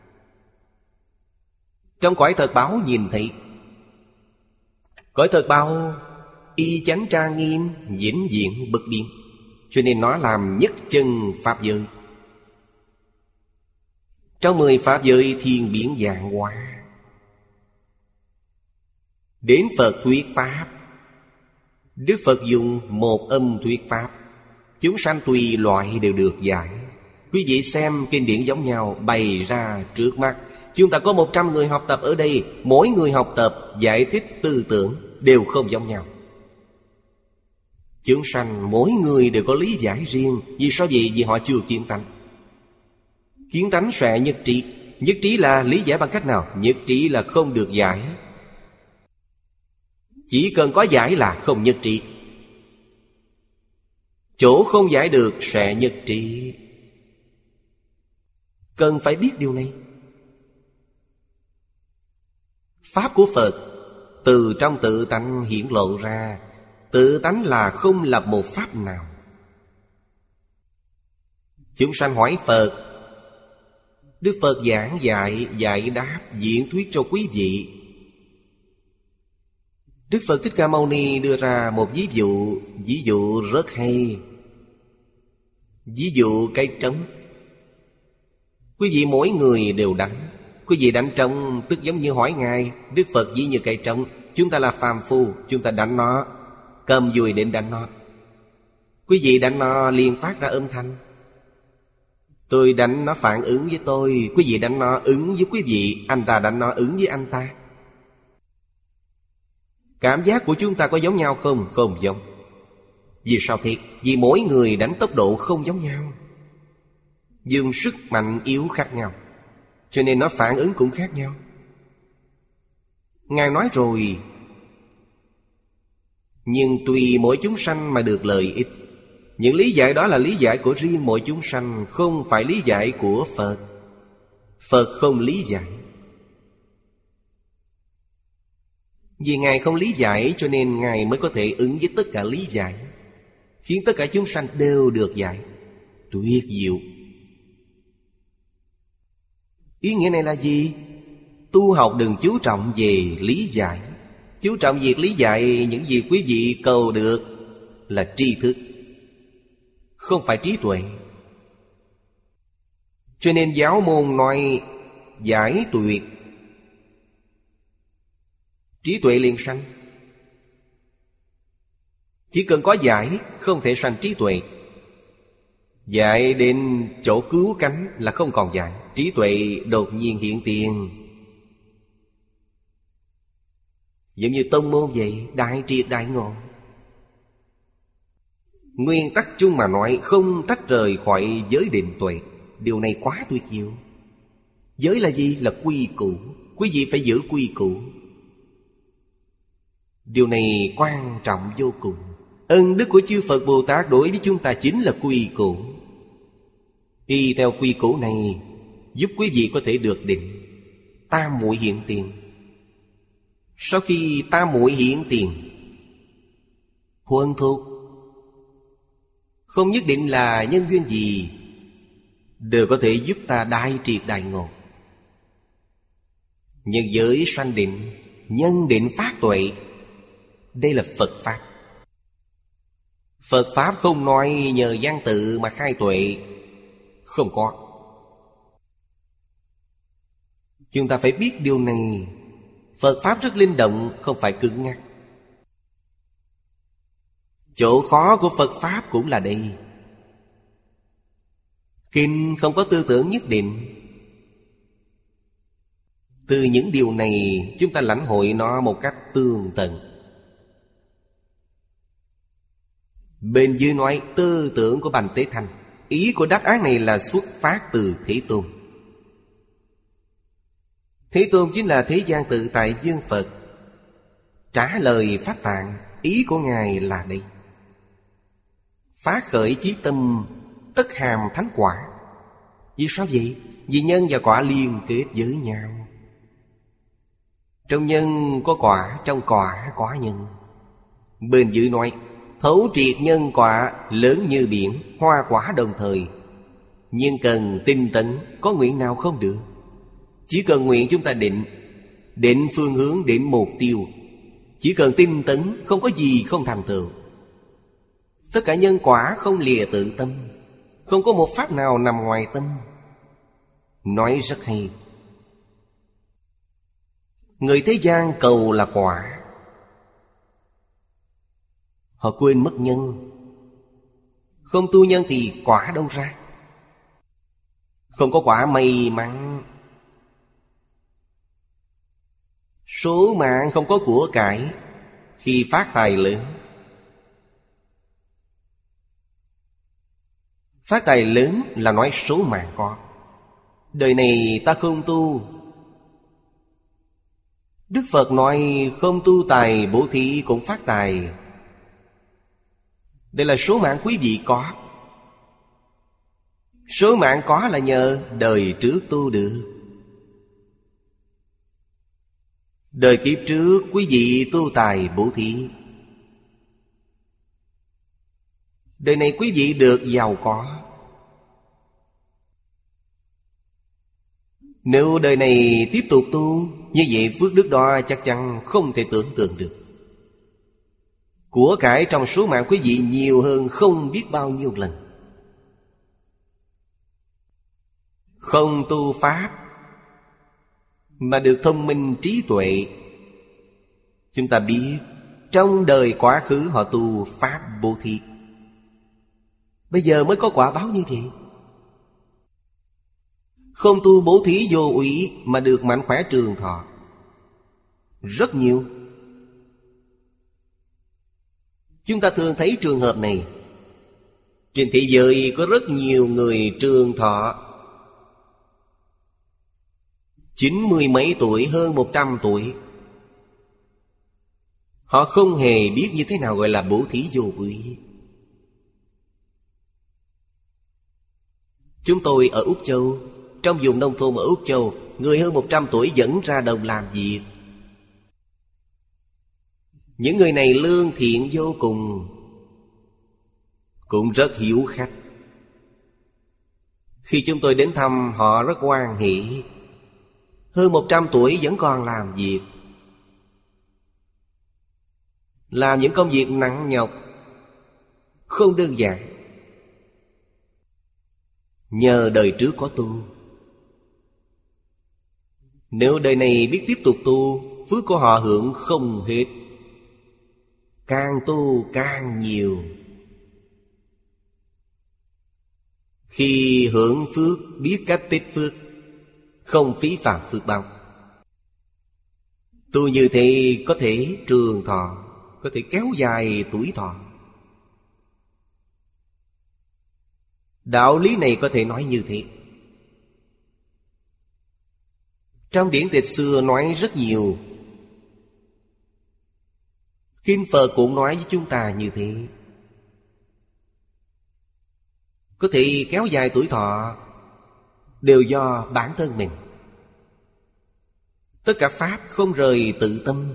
Trong cõi thật báo nhìn thấy, cõi thật báo y chánh trang nghiêm, vĩnh viễn bất biến. Cho nên nó làm nhất chân pháp giới. Trong mười pháp giới thiên biến vạn hóa. Đến Phật thuyết pháp, Đức Phật dùng một âm thuyết pháp. Chúng sanh tùy loại đều được giải. Quý vị xem kinh điển giống nhau bày ra trước mắt. Chúng ta có một trăm người học tập ở đây, mỗi người học tập giải thích tư tưởng đều không giống nhau. Chúng sanh mỗi người đều có lý giải riêng. Vì sao vậy? Vì họ chưa kiến tánh. Kiến tánh sẽ nhất trí. Nhất trí là lý giải bằng cách nào? Nhất trí là không được giải. Chỉ cần có giải là không nhất trí. Chỗ không giải được sẽ nhất trí. Cần phải biết điều này. Pháp của Phật từ trong tự tánh hiển lộ ra. Tự tánh là không lập một pháp nào. Chúng sanh hỏi Phật, Đức Phật giảng dạy, giải đáp, diễn thuyết cho quý vị. Đức Phật Thích Ca Mâu Ni đưa ra một ví dụ, ví dụ rất hay. Ví dụ cây trống. Quý vị mỗi người đều đánh. Quý vị đánh trống tức giống như hỏi Ngài, Đức Phật ví như cây trống. Chúng ta là phàm phu, chúng ta đánh nó, cầm dùi đến đánh nó. Quý vị đánh nó liền phát ra âm thanh. Tôi đánh nó phản ứng với tôi, quý vị đánh nó ứng với quý vị, anh ta đánh nó ứng với anh ta. Cảm giác của chúng ta có giống nhau không? Không giống. Vì sao thế? Vì mỗi người đánh tốc độ không giống nhau, dùng sức mạnh yếu khác nhau, cho nên nó phản ứng cũng khác nhau. Ngài nói rồi, nhưng tùy mỗi chúng sanh mà được lợi ích. Những lý giải đó là lý giải của riêng mỗi chúng sanh, không phải lý giải của Phật. Phật không lý giải. Vì Ngài không lý giải cho nên Ngài mới có thể ứng với tất cả lý giải, khiến tất cả chúng sanh đều được giải. Tuyệt diệu. Ý nghĩa này là gì? Tu học đừng chú trọng về lý giải. Chú trọng việc lý giải những gì quý vị cầu được là tri thức, không phải trí tuệ. Cho nên giáo môn nói giải tuyệt, trí tuệ liền sanh. Chỉ cần có giải, không thể sanh trí tuệ. Giải đến chỗ cứu cánh là không còn giải, trí tuệ đột nhiên hiện tiền. Giống như tông môn vậy, đại triệt đại ngộ. Nguyên tắc chung mà nói, không tách rời khỏi giới định tuệ. Điều này quá tuyệt diệu. Giới là gì? Là quy củ. Quý vị phải giữ quy củ. Điều này quan trọng vô cùng. Ân đức của chư Phật Bồ Tát đối với chúng ta chính là quy củ. Y theo quy củ này, giúp quý vị có thể được định. Tam muội hiện tiền. Sau khi tam muội hiện tiền, huân thục, không nhất định là nhân duyên gì, đều có thể giúp ta đại triệt đại ngộ. Nhân giới sanh định, nhân định phát tuệ. Đây là Phật Pháp. Phật Pháp không nói nhờ văn tự mà khai tuệ. Không có. Chúng ta phải biết điều này. Phật Pháp rất linh động, không phải cứng ngắc. Chỗ khó của Phật Pháp cũng là đây. Kinh không có tư tưởng nhất định. Từ những điều này chúng ta lãnh hội nó một cách tường tận. Bên dưới nói tư tưởng của Bành Tế Thanh. Ý của đáp án này là xuất phát từ Thế Tôn. Thế Tôn chính là thế gian tự tại dương Phật. Trả lời Pháp Tạng, ý của Ngài là đây. Phát khởi chí tâm, tất hàm thánh quả. Vì sao vậy? Vì nhân và quả liên kết với nhau. Trong nhân có quả, trong quả có nhân. Bên dưới nói thấu triệt nhân quả lớn như biển, hoa quả đồng thời. Nhưng cần tinh tấn, có nguyện nào không được. Chỉ cần nguyện chúng ta định, định phương hướng, định mục tiêu. Chỉ cần tinh tấn, không có gì không thành tựu. Tất cả nhân quả không lìa tự tâm, không có một pháp nào nằm ngoài tâm. Nói rất hay. Người thế gian cầu là quả, họ quên mất nhân. Không tu nhân thì quả đâu ra. Không có quả may mắn. Số mạng không có của cải. Khi phát tài lớn, phát tài lớn là nói số mạng có. Đời này ta không tu. Đức Phật nói không tu tài bố thí cũng phát tài. Đây là số mạng quý vị có. Số mạng có là nhờ đời trước tu được. Đời kiếp trước quý vị tu tài bố thí, đời này quý vị được giàu có. Nếu đời này tiếp tục tu, như vậy phước đức đó chắc chắn không thể tưởng tượng được. Của cải trong số mạng quý vị nhiều hơn không biết bao nhiêu lần. Không tu Pháp mà được thông minh trí tuệ. Chúng ta biết trong đời quá khứ họ tu Pháp bố thí, bây giờ mới có quả báo như vậy. Không tu bố thí vô úy mà được mạnh khỏe trường thọ rất nhiều. Chúng ta thường thấy trường hợp này. Trên thế giới có rất nhiều người trường thọ chín mươi mấy tuổi, hơn một trăm tuổi. Họ không hề biết như thế nào gọi là bố thí vô úy. Chúng tôi ở Úc Châu, trong vùng nông thôn ở Úc Châu, người hơn một trăm tuổi dẫn ra đồng làm việc. Những người này lương thiện vô cùng, cũng rất hiếu khách. Khi chúng tôi đến thăm họ rất hoan hỷ. Hơn một trăm tuổi vẫn còn làm việc, làm những công việc nặng nhọc, không đơn giản. Nhờ đời trước có tu. Nếu đời này biết tiếp tục tu, phước của họ hưởng không hết, càng tu càng nhiều. Khi hưởng phước biết cách tích phước, không phí phạm phước báo. Tu như thế có thể trường thọ, có thể kéo dài tuổi thọ. Đạo lý này có thể nói như thế. Trong điển tịch xưa nói rất nhiều. Kinh Phật cũng nói với chúng ta như thế. Có thể kéo dài tuổi thọ đều do bản thân mình. Tất cả Pháp không rời tự tâm.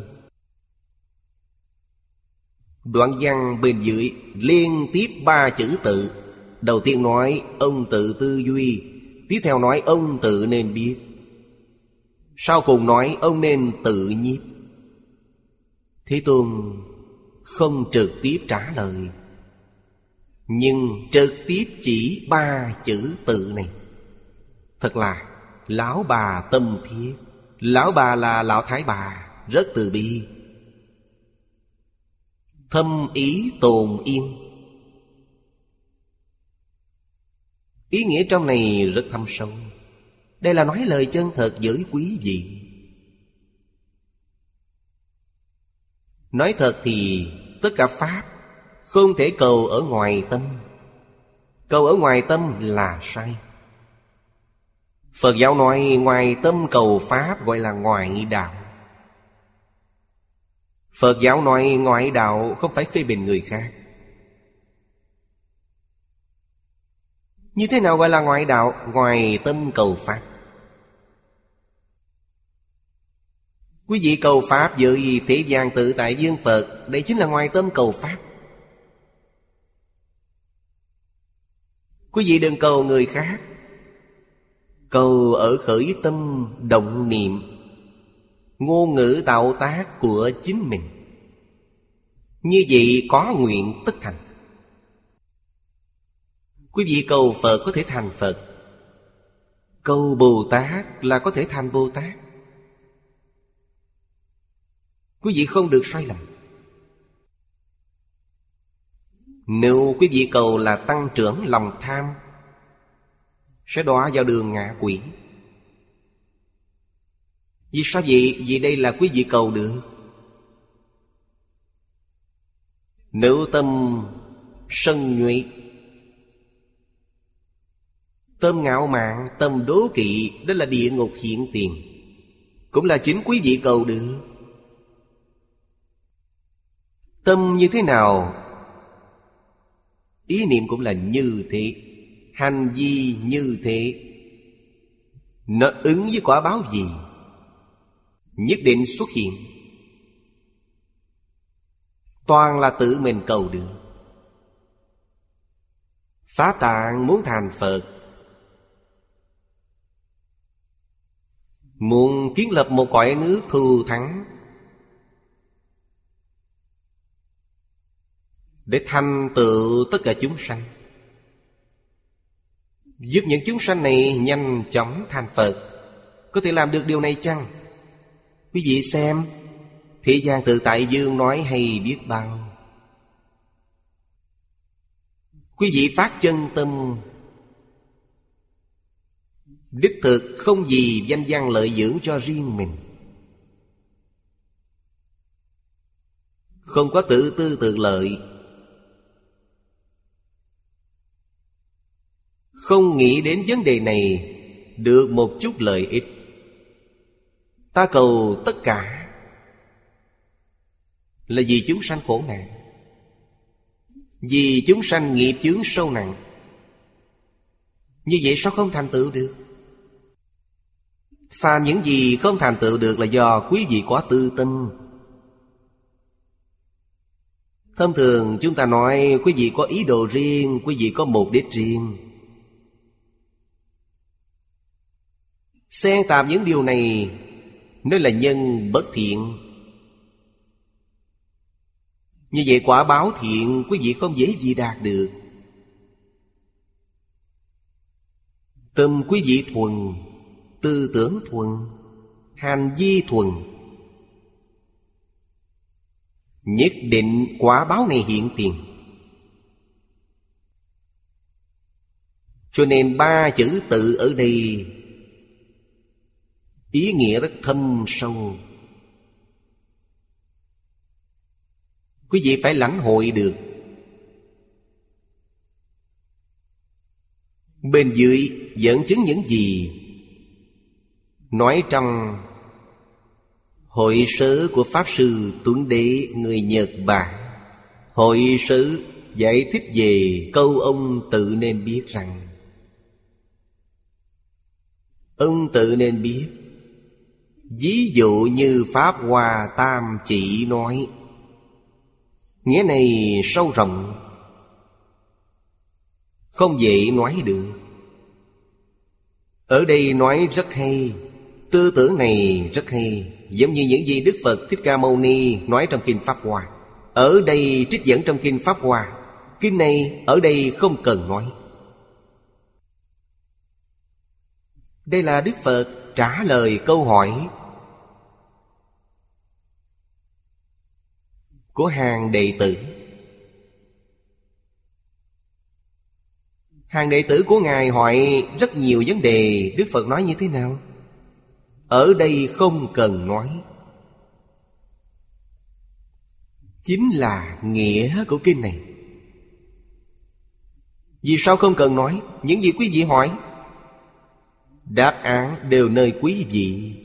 Đoạn văn bên dưới liên tiếp ba chữ tự. Đầu tiên nói ông tự tư duy, tiếp theo nói ông tự nên biết, sau cùng nói ông nên tự nhiếp. Thế Tôn không trực tiếp trả lời, nhưng trực tiếp chỉ ba chữ tự này. Thật là lão bà tâm thiết. Lão bà là lão thái bà, rất từ bi, thâm ý tồn yên. Ý nghĩa trong này rất thâm sâu. Đây là nói lời chân thật với quý vị. Nói thật thì tất cả Pháp không thể cầu ở ngoài tâm. Cầu ở ngoài tâm là sai. Phật giáo nói ngoài tâm cầu Pháp gọi là ngoại đạo. Phật giáo nói ngoại đạo không phải phê bình người khác. Như thế nào gọi là ngoại đạo? Ngoài tâm cầu Pháp. Quý vị cầu Pháp với thế gian tự tại dương Phật, đây chính là ngoài tâm cầu Pháp. Quý vị đừng cầu người khác, cầu ở khởi tâm động niệm, ngôn ngữ tạo tác của chính mình. Như vậy có nguyện tất thành. Quý vị cầu Phật có thể thành Phật, cầu Bồ Tát là có thể thành Bồ Tát. Quý vị không được sai lầm. Nếu quý vị cầu là tăng trưởng lòng tham, sẽ đọa vào đường ngạ quỷ. Vì sao vậy? Vì đây là quý vị cầu được. Nếu tâm sân nhuệ, tâm ngạo mạn, tâm đố kỵ, đó là địa ngục hiện tiền, cũng là chính quý vị cầu được. Tâm như thế nào, ý niệm cũng là như thế, hành vi như thế. Nó ứng với quả báo gì? nhất định xuất hiện. Toàn là tự mình cầu được. Pháp Tạng muốn thành Phật, muốn kiến lập một cõi nước thù thắng, để thành tựu tất cả chúng sanh, giúp những chúng sanh này nhanh chóng thành Phật. Có thể làm được điều này chăng? Quý vị xem, Thế gian Tự Tại Dương nói hay biết bao. Quý vị phát chân tâm, đích thực không gì danh văn lợi dưỡng cho riêng mình, không có tự tư tự lợi, không nghĩ đến vấn đề này được một chút lợi ích. Ta cầu tất cả là vì chúng sanh khổ nạn, vì chúng sanh nghiệp chướng sâu nặng. Như vậy sao không thành tựu được? Phàm những gì không thành tựu được là do quý vị quá tư tin. Thông thường chúng ta nói quý vị có ý đồ riêng, quý vị có mục đích riêng. Xen tạp những điều này nói là nhân bất thiện. Như vậy quả báo thiện quý vị không dễ gì đạt được. Tâm quý vị thuần, tư tưởng thuần, hành vi thuần, nhất định quả báo này hiện tiền. Cho nên ba chữ tự ở đây ý nghĩa rất thâm sâu. Quý vị phải lãnh hội được. Bên dưới dẫn chứng những gì nói trong hội sớ của Pháp Sư Tuấn Đế người Nhật Bản. Hội sớ giải thích về câu ông tự nên biết rằng, ông tự nên biết, ví dụ như Pháp Hoa Tam Chỉ nói. Nghĩa này sâu rộng, không dễ nói được. Ở đây nói rất hay, tư tưởng này rất hay, giống như những gì Đức Phật Thích Ca Mâu Ni nói trong Kinh Pháp Hoa. Ở đây trích dẫn trong Kinh Pháp Hoa. Kinh này ở đây không cần nói. Đây là Đức Phật trả lời câu hỏi của hàng đệ tử. Hàng đệ tử của Ngài hỏi rất nhiều vấn đề. Đức Phật nói như thế nào? Ở đây không cần nói. Chính là nghĩa của kinh này. Vì sao không cần nói? Những gì quý vị hỏi, đáp án đều nơi quý vị,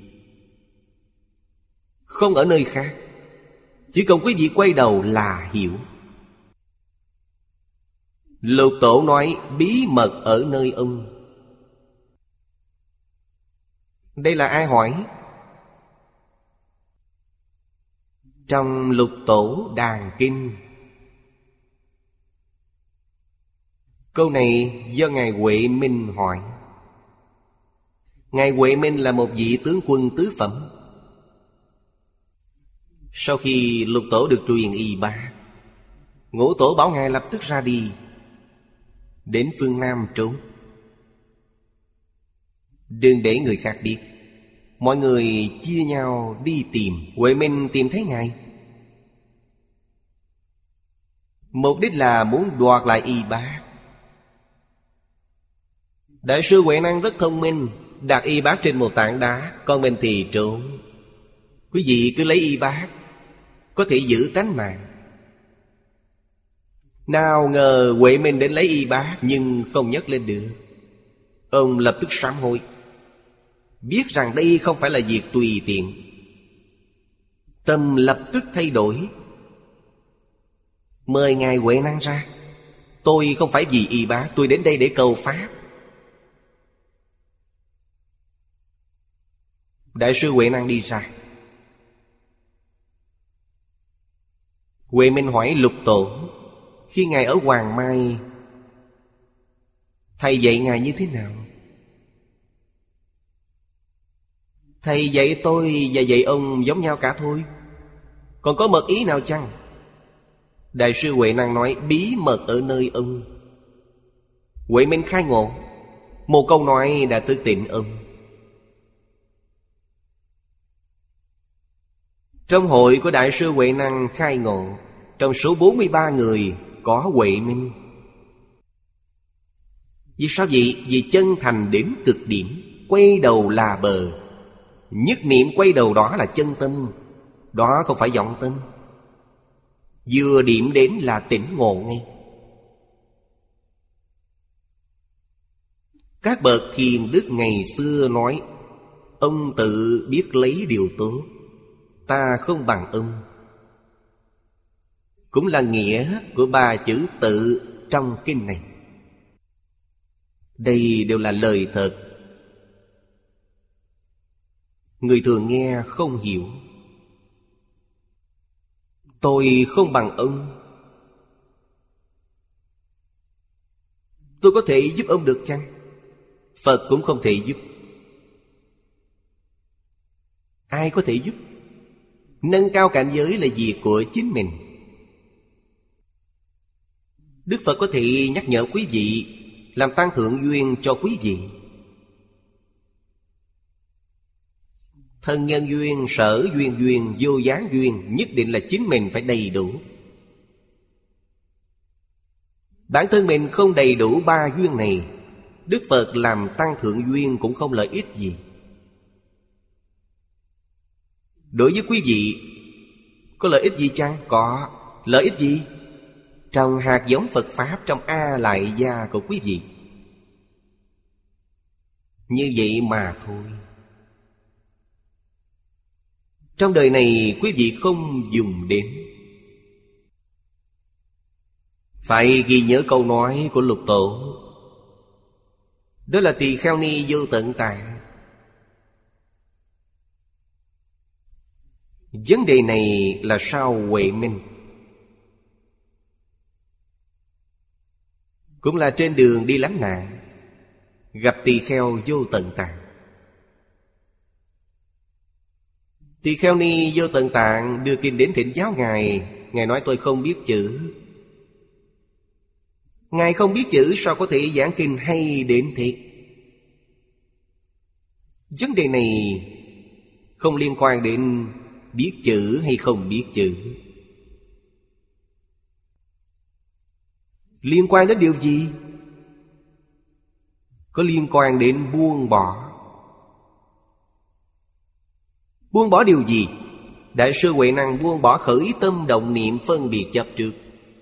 không ở nơi khác. Chỉ cần quý vị quay đầu là hiểu. Lục Tổ nói bí mật ở nơi ông. Đây là ai hỏi? Trong Lục Tổ Đàn Kinh. Câu này do Ngài Huệ Minh hỏi. Ngài Huệ Minh là một vị tướng quân tứ phẩm. Sau khi Lục Tổ được truyền y bác, Ngũ Tổ bảo Ngài lập tức ra đi, đến phương Nam trốn, đừng để người khác biết. Mọi người chia nhau đi tìm. Huệ Minh tìm thấy Ngài, mục đích là muốn đoạt lại y bác. Đại sư Huệ Năng rất thông minh, đặt y bác trên một tảng đá, còn mình thì trốn. Quý vị cứ lấy y bác, có thể giữ tánh mạng. Nào ngờ Huệ Minh đến lấy y bác, nhưng không nhấc lên được. Ông lập tức sám hối, biết rằng đây không phải là việc tùy tiện. Tâm lập tức thay đổi, mời Ngài Huệ Năng ra. Tôi không phải vì y bác, tôi đến đây để cầu Pháp. Đại sư Huệ Năng đi ra, Huệ Minh hỏi Lục Tổ, khi Ngài ở Hoàng Mai, Thầy dạy Ngài như thế nào? Thầy dạy tôi và dạy ông giống nhau cả thôi, còn có mật ý nào chăng? Đại sư Huệ Năng nói, bí mật ở nơi ông. Huệ Minh khai ngộ, một câu nói đã thức tỉnh ông. Trong hội của Đại sư Huệ Năng khai ngộ, trong số bốn mươi ba người có Huệ Minh. Vì sao vậy? Vì chân thành đến cực điểm, quay đầu là bờ. Nhất niệm quay đầu đó là chân tâm, đó không phải vọng tâm. Vừa điểm đến là tỉnh ngộ ngay. Các bậc thiền đức ngày xưa nói, ông tự biết lấy điều tốt, ta không bằng ông. Cũng là nghĩa của ba chữ tự trong kinh này. Đây đều là lời thật, người thường nghe không hiểu. Tôi không bằng ông, tôi có thể giúp ông được chăng? Phật cũng không thể giúp. Ai có thể giúp? Nâng cao cảnh giới là việc của chính mình. Đức Phật có thể nhắc nhở quý vị, làm tăng thượng duyên cho quý vị. Thân nhân duyên, sở duyên duyên, vô gián duyên, nhất định là chính mình phải đầy đủ. Bản thân mình không đầy đủ ba duyên này, Đức Phật làm tăng thượng duyên cũng không lợi ích gì. Đối với quý vị, có lợi ích gì chăng? Có. Lợi ích gì? Trong hạt giống Phật Pháp, trong A Lại Gia của quý vị. Như vậy mà thôi. Trong đời này quý vị không dùng đến. Phải ghi nhớ câu nói của Lục Tổ. Đó là Tỳ Kheo Ni Vô Tận Tạng. Vấn đề này là sao Huệ Minh. Cũng là trên đường đi lánh nạn, gặp Tỳ Kheo Vô Tận Tạng. Tỳ Kheo Ni Vô Tận Tạng đưa kinh đến thỉnh giáo Ngài. Ngài nói tôi không biết chữ. Ngài không biết chữ sao có thể giảng kinh hay đến thế? Vấn đề này không liên quan đến biết chữ hay không biết chữ. Liên quan đến điều gì? Có liên quan đến buông bỏ. Buông bỏ điều gì? Đại sư Huệ Năng buông bỏ khởi tâm động niệm phân biệt chấp trước.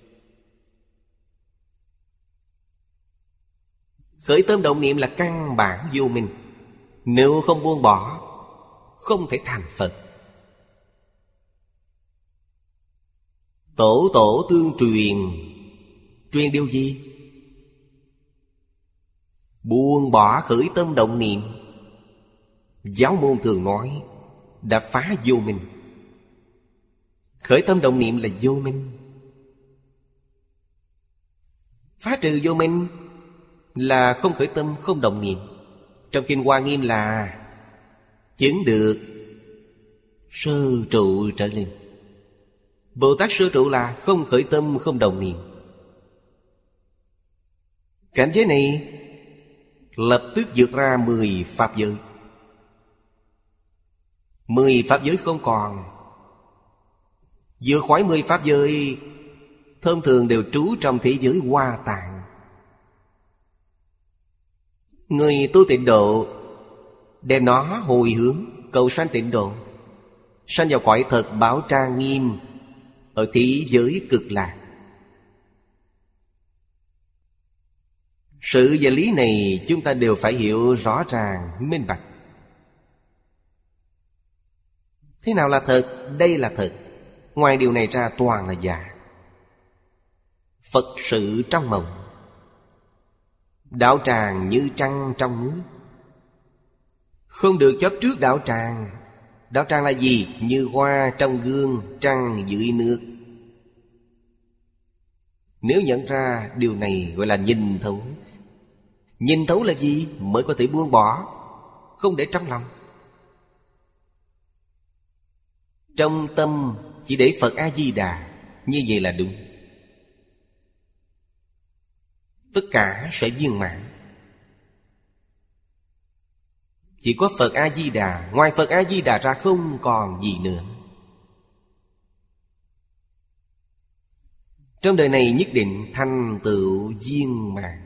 Khởi tâm động niệm là căn bản vô minh. Nếu không buông bỏ, không thể thành Phật. Tổ tổ tương truyền. Truyền điều gì? Buông bỏ khởi tâm động niệm. Giáo môn thường nói đã phá vô minh. Khởi tâm động niệm là vô minh. Phá trừ vô minh là không khởi tâm, không động niệm. Trong Kinh Hoa Nghiêm là chứng được sơ trụ trở lên. Bồ Tát sơ trụ là không khởi tâm, không động niệm. Cảnh giới này lập tức vượt ra mười pháp giới. Mười pháp giới không còn. Vượt khỏi mười pháp giới, thông thường đều trú trong thế giới Hoa Tạng. Người tu tịnh độ đem nó hồi hướng cầu sanh tịnh độ, sanh vào cõi thật bảo trang nghiêm ở thế giới cực lạc. Sự và lý này chúng ta đều phải hiểu rõ ràng, minh bạch. Thế nào là thật? Đây là thật. Ngoài điều này ra toàn là giả. Phật sự trong mộng, đạo tràng như trăng trong nước. Không được chấp trước đạo tràng. Đạo tràng là gì? Như hoa trong gương, trăng dưới nước. Nếu nhận ra điều này gọi là nhìn thấu. Nhìn thấu là gì? Mới có thể buông bỏ, không để trong lòng. Trong tâm chỉ để Phật A-di-đà, như vậy là đúng. Tất cả sẽ viên mãn. Chỉ có Phật A-di-đà, ngoài Phật A-di-đà ra không còn gì nữa. Trong đời này nhất định thành tựu viên mãn.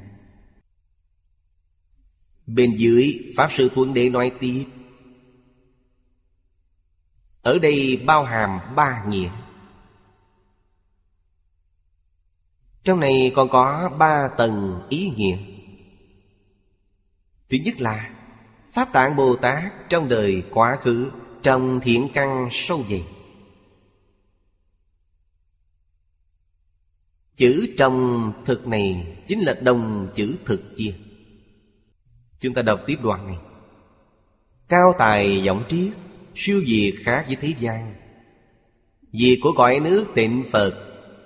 Bên dưới Pháp Sư Tuấn Đế nói tiếp, ở đây bao hàm ba nghĩa. Trong này còn có ba tầng ý nghĩa. Thứ nhất là Pháp Tạng Bồ Tát trong đời quá khứ, trong thiện căn sâu dày. Chữ trong thực này chính là đồng chữ thực kia. Chúng ta đọc tiếp đoạn này. Cao tài vọng triết, siêu việt khác với thế gian. Việc của cõi nước tịnh Phật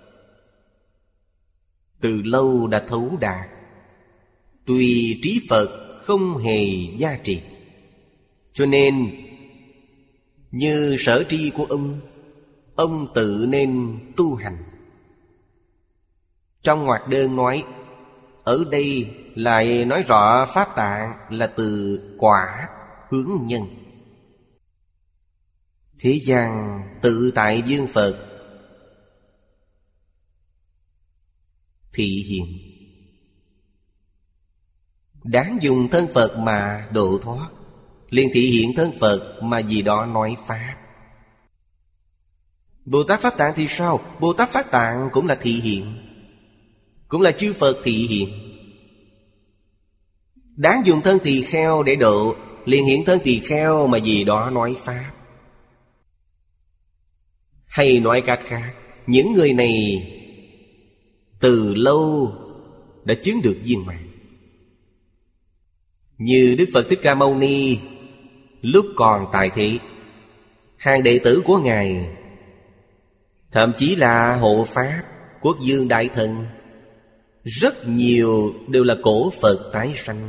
từ lâu đã thấu đạt. Tùy trí Phật không hề gia trị. Cho nên như sở tri của ông, ông tự nên tu hành. Trong ngoặc đơn nói, ở đây lại nói rõ Pháp Tạng là từ quả hướng nhân. Thế gian tự tại dương Phật thị hiện. Đáng dùng thân Phật mà độ thoát, liền thị hiện thân Phật mà gì đó nói Pháp. Bồ Tát Pháp Tạng thì sao? Bồ Tát Pháp Tạng cũng là thị hiện, cũng là chư Phật thị hiện. Đáng dùng thân tỳ kheo để độ, liền hiện thân tỳ kheo mà gì đó nói Pháp. Hay nói cách khác, những người này từ lâu đã chứng được viên mãn. Như Đức Phật Thích Ca Mâu Ni lúc còn tại thế, hàng đệ tử của Ngài, thậm chí là hộ Pháp, Quốc Dương Đại Thần, rất nhiều đều là cổ Phật tái sanh.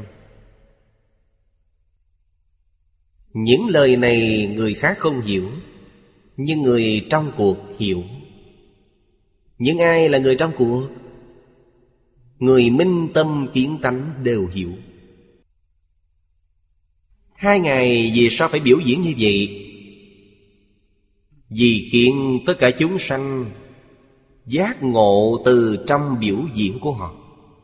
Những lời này người khác không hiểu, nhưng người trong cuộc hiểu. Những ai là người trong cuộc? Người minh tâm kiến tánh đều hiểu. Hai ngày vì sao phải biểu diễn như vậy? Vì khiến tất cả chúng sanh giác ngộ từ trong biểu diễn của họ.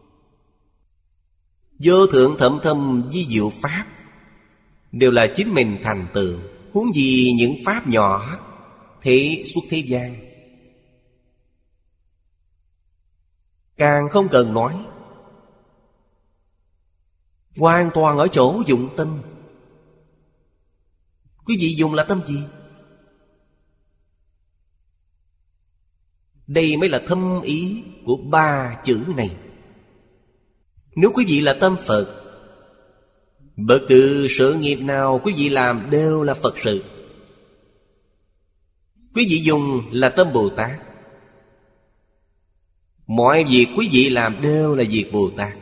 Vô thượng thậm thâm vi diệu Pháp đều là chính mình thành tựu, huống gì những Pháp nhỏ thế xuất thế gian. Càng không cần nói. Hoàn toàn ở chỗ dụng tâm. Quý vị dùng là tâm gì? Đây mới là thâm ý của ba chữ này. Nếu quý vị là tâm Phật, bất cứ sự nghiệp nào quý vị làm đều là Phật sự. Quý vị dùng là tâm Bồ Tát, mọi việc quý vị làm đều là việc Bồ Tát.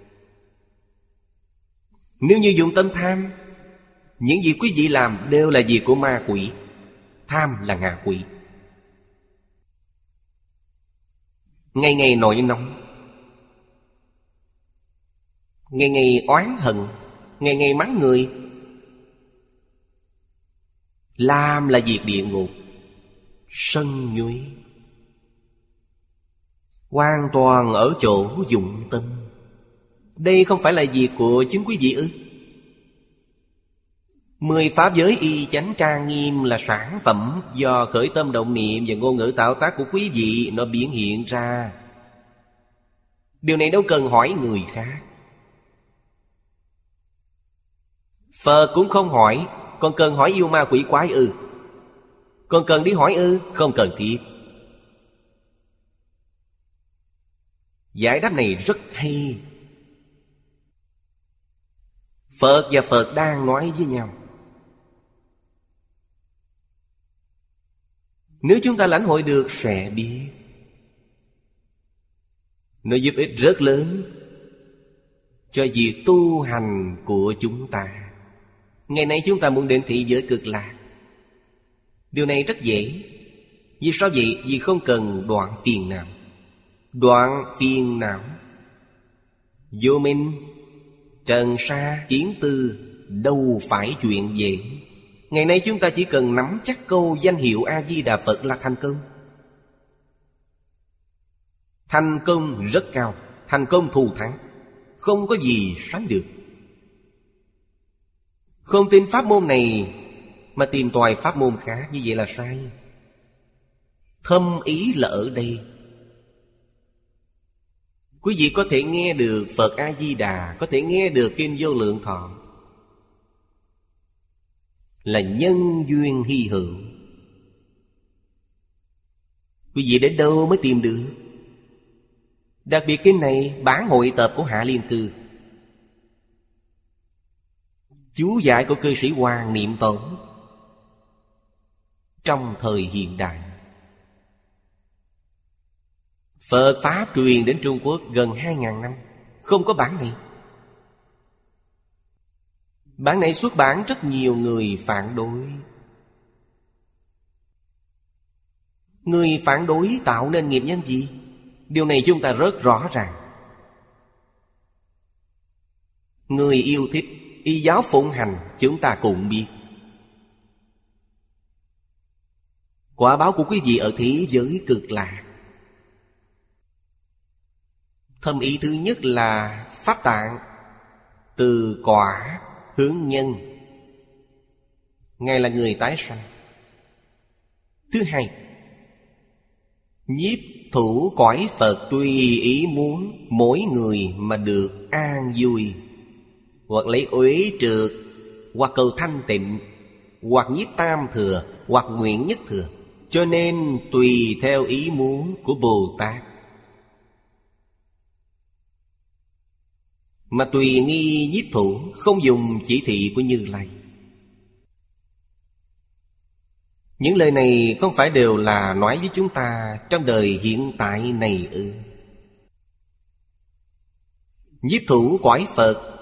Nếu như dùng tâm tham, những việc quý vị làm đều là việc của ma quỷ. Tham là ngạ quỷ. Ngày ngày nổi nóng, ngày ngày oán hận, ngày ngày mắng người, làm là việc địa ngục. Sân nhuế, hoàn toàn ở chỗ dụng tâm. Đây không phải là việc của chính quý vị ư? Mười pháp giới y chánh trang nghiêm là sản phẩm do khởi tâm động niệm và ngôn ngữ tạo tác của quý vị nó biến hiện ra. Điều này đâu cần hỏi người khác. Phật cũng không hỏi, còn cần hỏi yêu ma quỷ quái ư? Còn cần đi hỏi ư? Không cần thiết. Giải đáp này rất hay. Phật và Phật đang nói với nhau. Nếu chúng ta lãnh hội được sẽ biết. Nó giúp ích rất lớn cho việc tu hành của chúng ta. Ngày nay chúng ta muốn đến thị giới cực lạc, điều này rất dễ. Vì sao vậy? Vì không cần đoạn phiền não. Đoạn phiền não, vô minh, trần sa, kiến tư, đâu phải chuyện dễ. Ngày nay chúng ta chỉ cần nắm chắc câu danh hiệu A-di-đà Phật là thành công. Thành công rất cao, thành công thù thắng, không có gì sánh được. Không tin pháp môn này mà tìm tòi pháp môn khác, như vậy là sai. Thâm ý là ở đây. Quý vị có thể nghe được Phật A-di-đà, có thể nghe được Kinh Vô Lượng Thọ, là nhân duyên hy hữu. Quý vị đến đâu mới tìm được? Đặc biệt kinh này bản hội tập của Hạ Liên Cư, chú giải của cư sĩ Hoàng Niệm Tổ. Trong thời hiện đại, Phật Pháp truyền đến Trung Quốc gần hai ngàn năm, không có bản này. Bản này xuất bản rất nhiều người phản đối. Người phản đối tạo nên nghiệp nhân gì? Điều này chúng ta rất rõ ràng. Người yêu thích y giáo phụng hành, chúng ta cũng biết. Quả báo của quý vị ở thế giới cực lạc. Thâm ý thứ nhất là Pháp Tạng, từ quả hướng nhân, Ngài là người tái sanh. Thứ hai, nhiếp thủ cõi Phật tùy ý muốn mỗi người mà được an vui, hoặc lấy uế trượt, hoặc cầu thanh tịnh, hoặc nhiếp tam thừa, hoặc nguyện nhất thừa. Cho nên tùy theo ý muốn của Bồ Tát, mà tùy nghi nhiếp thủ, không dùng chỉ thị của Như Lai. Những lời này không phải đều là nói với chúng ta trong đời hiện tại này ư? Nhiếp thủ cõi Phật,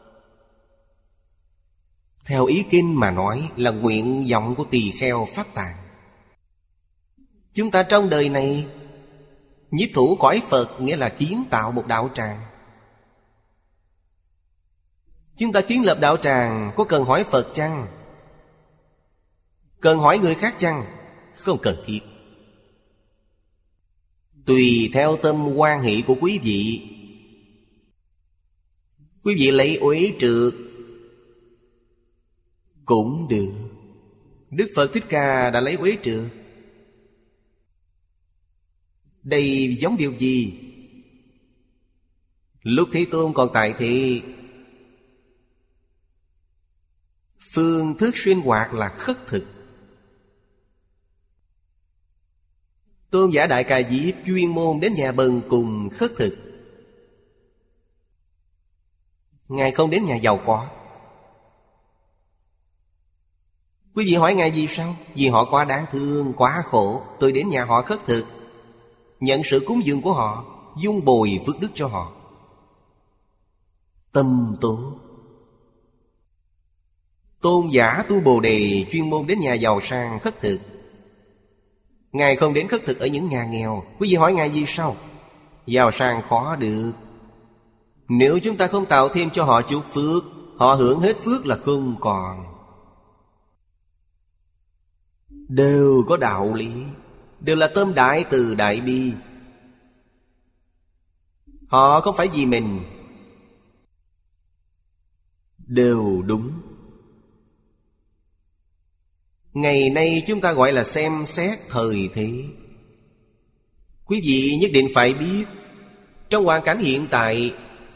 theo ý kinh mà nói, là nguyện vọng của tỳ kheo Pháp Tạng. Chúng ta trong đời này, nhiếp thủ cõi Phật nghĩa là kiến tạo một đạo tràng. Chúng ta kiến lập đạo tràng có cần hỏi Phật chăng? Cần hỏi người khác chăng? Không cần thiết. Tùy theo tâm hoan hỷ của quý vị. Quý vị lấy uế trượt cũng được. Đức Phật Thích Ca đã lấy uế trượt. Đây giống điều gì? Lúc Thế Tôn còn tại thị, phương thức sinh hoạt là khất thực. Tôn giả Đại Ca Diếp chuyên môn đến nhà bần cùng khất thực. Ngài không đến nhà giàu có. Quý vị hỏi Ngài vì sao? Vì họ quá đáng thương, quá khổ. Tôi đến nhà họ khất thực, nhận sự cúng dường của họ, dung bồi phước đức cho họ. Tâm tốt. Tôn giả tu Bồ Đề chuyên môn đến nhà giàu sang khất thực. Ngài không đến khất thực ở những nhà nghèo. Quý vị hỏi Ngài vì sao? Giàu sang khó được. Nếu chúng ta không tạo thêm cho họ chút phước, họ hưởng hết phước là không còn. Đều có đạo lý, đều là tâm đại từ đại bi. Họ không phải vì mình, đều đúng. Ngày nay chúng ta gọi là xem xét thời thế. Quý vị nhất định phải biết, trong hoàn cảnh hiện tại,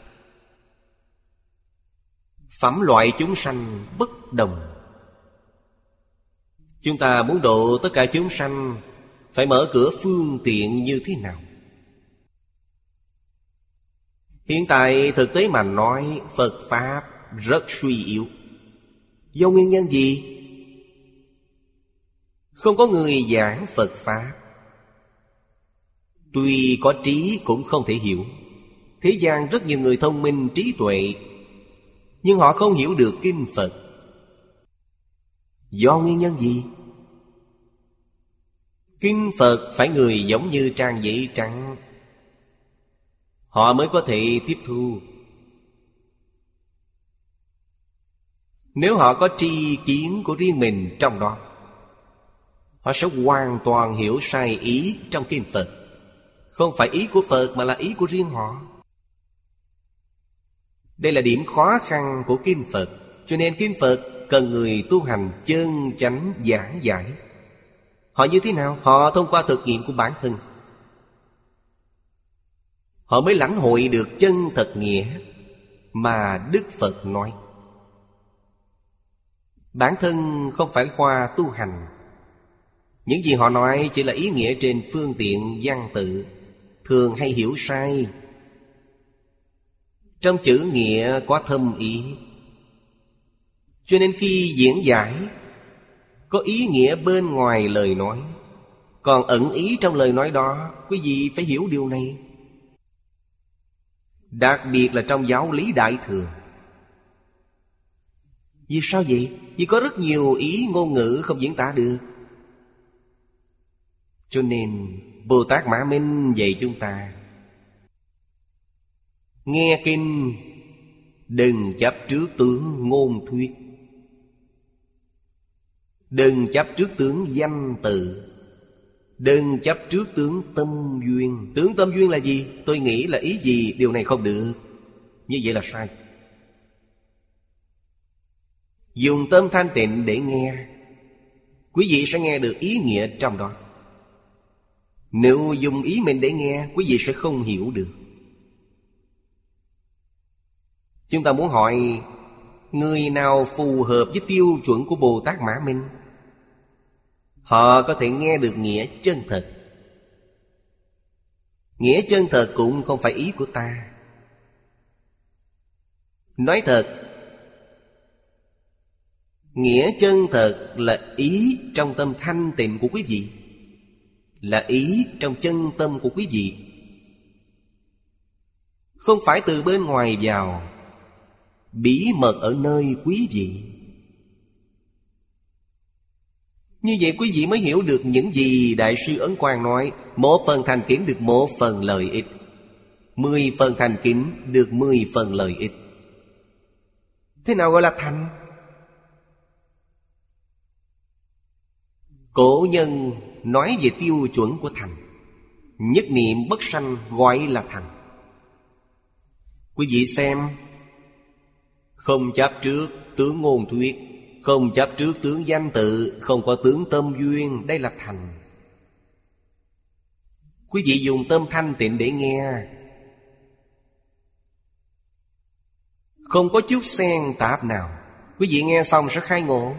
phẩm loại chúng sanh bất đồng. Chúng ta muốn độ tất cả chúng sanh, phải mở cửa phương tiện như thế nào? Hiện tại thực tế mà nói, Phật Pháp rất suy yếu. Do nguyên nhân gì? Không có người giảng Phật Pháp. Tuy có trí cũng không thể hiểu. Thế gian rất nhiều người thông minh trí tuệ, nhưng họ không hiểu được kinh Phật. Do nguyên nhân gì? Kinh Phật phải người giống như trang giấy trắng, họ mới có thể tiếp thu. Nếu họ có tri kiến của riêng mình trong đó, họ sẽ hoàn toàn hiểu sai ý trong kinh Phật. Không phải ý của Phật mà là ý của riêng họ. Đây là điểm khó khăn của kinh Phật. Cho nên kinh Phật cần người tu hành chân chánh giảng giải. Họ như thế nào? Họ thông qua thực nghiệm của bản thân, họ mới lãnh hội được chân thật nghĩa mà Đức Phật nói. Bản thân không phải khoa tu hành. Những gì họ nói chỉ là ý nghĩa trên phương tiện văn tự, thường hay hiểu sai. Trong chữ nghĩa có thâm ý, cho nên khi diễn giải có ý nghĩa bên ngoài lời nói, còn ẩn ý trong lời nói đó. Quý vị phải hiểu điều này. Đặc biệt là trong giáo lý Đại Thừa. Vì sao vậy? Vì có rất nhiều ý ngôn ngữ không diễn tả được. Cho nên Bồ Tát Mã Minh dạy chúng ta: nghe kinh đừng chấp trước tướng ngôn thuyết, đừng chấp trước tướng danh từ, đừng chấp trước tướng tâm duyên. Tướng tâm duyên là gì? Tôi nghĩ là ý gì, điều này không được. Như vậy là sai. Dùng tâm thanh tịnh để nghe, quý vị sẽ nghe được ý nghĩa trong đó. Nếu dùng ý mình để nghe, quý vị sẽ không hiểu được. Chúng ta muốn hỏi người nào phù hợp với tiêu chuẩn của Bồ Tát Mã Minh, họ có thể nghe được nghĩa chân thật. Nghĩa chân thật cũng không phải ý của ta. Nói thật, nghĩa chân thật là ý trong tâm thanh tịnh của quý vị, là ý trong chân tâm của quý vị, không phải từ bên ngoài vào, bí mật ở nơi quý vị. Như vậy quý vị mới hiểu được những gì Đại sư Ấn Quang nói: một phần thành kính được một phần lợi ích, mười phần thành kính được mười phần lợi ích. Thế nào gọi là thành? Cổ nhân nói về tiêu chuẩn của thành: nhất niệm bất sanh gọi là thành. Quý vị xem, không chấp trước tướng ngôn thuyết, không chấp trước tướng danh tự, không có tướng tâm duyên, đây là thành. Quý vị dùng tâm thanh tịnh để nghe, không có chút xen tạp nào, quý vị nghe xong sẽ khai ngộ.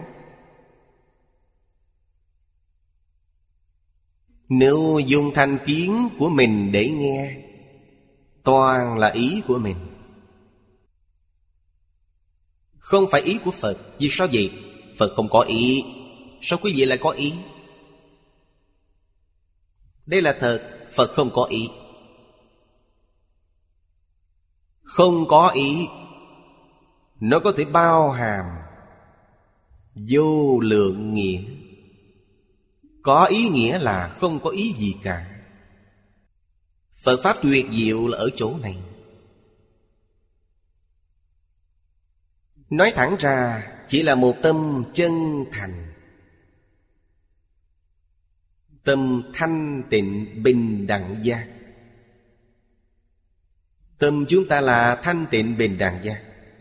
Nếu dùng thành kiến của mình để nghe, toàn là ý của mình, không phải ý của Phật. Vì sao vậy? Phật không có ý, sao quý vị lại có ý? Đây là thật, Phật không có ý. Không có ý, nó có thể bao hàm vô lượng nghĩa. Có ý nghĩa là không có ý gì cả. Phật Pháp tuyệt diệu là ở chỗ này. Nói thẳng ra, chỉ là một tâm chân thành, tâm thanh tịnh bình đẳng giác. Tâm chúng ta là thanh tịnh bình đẳng giác.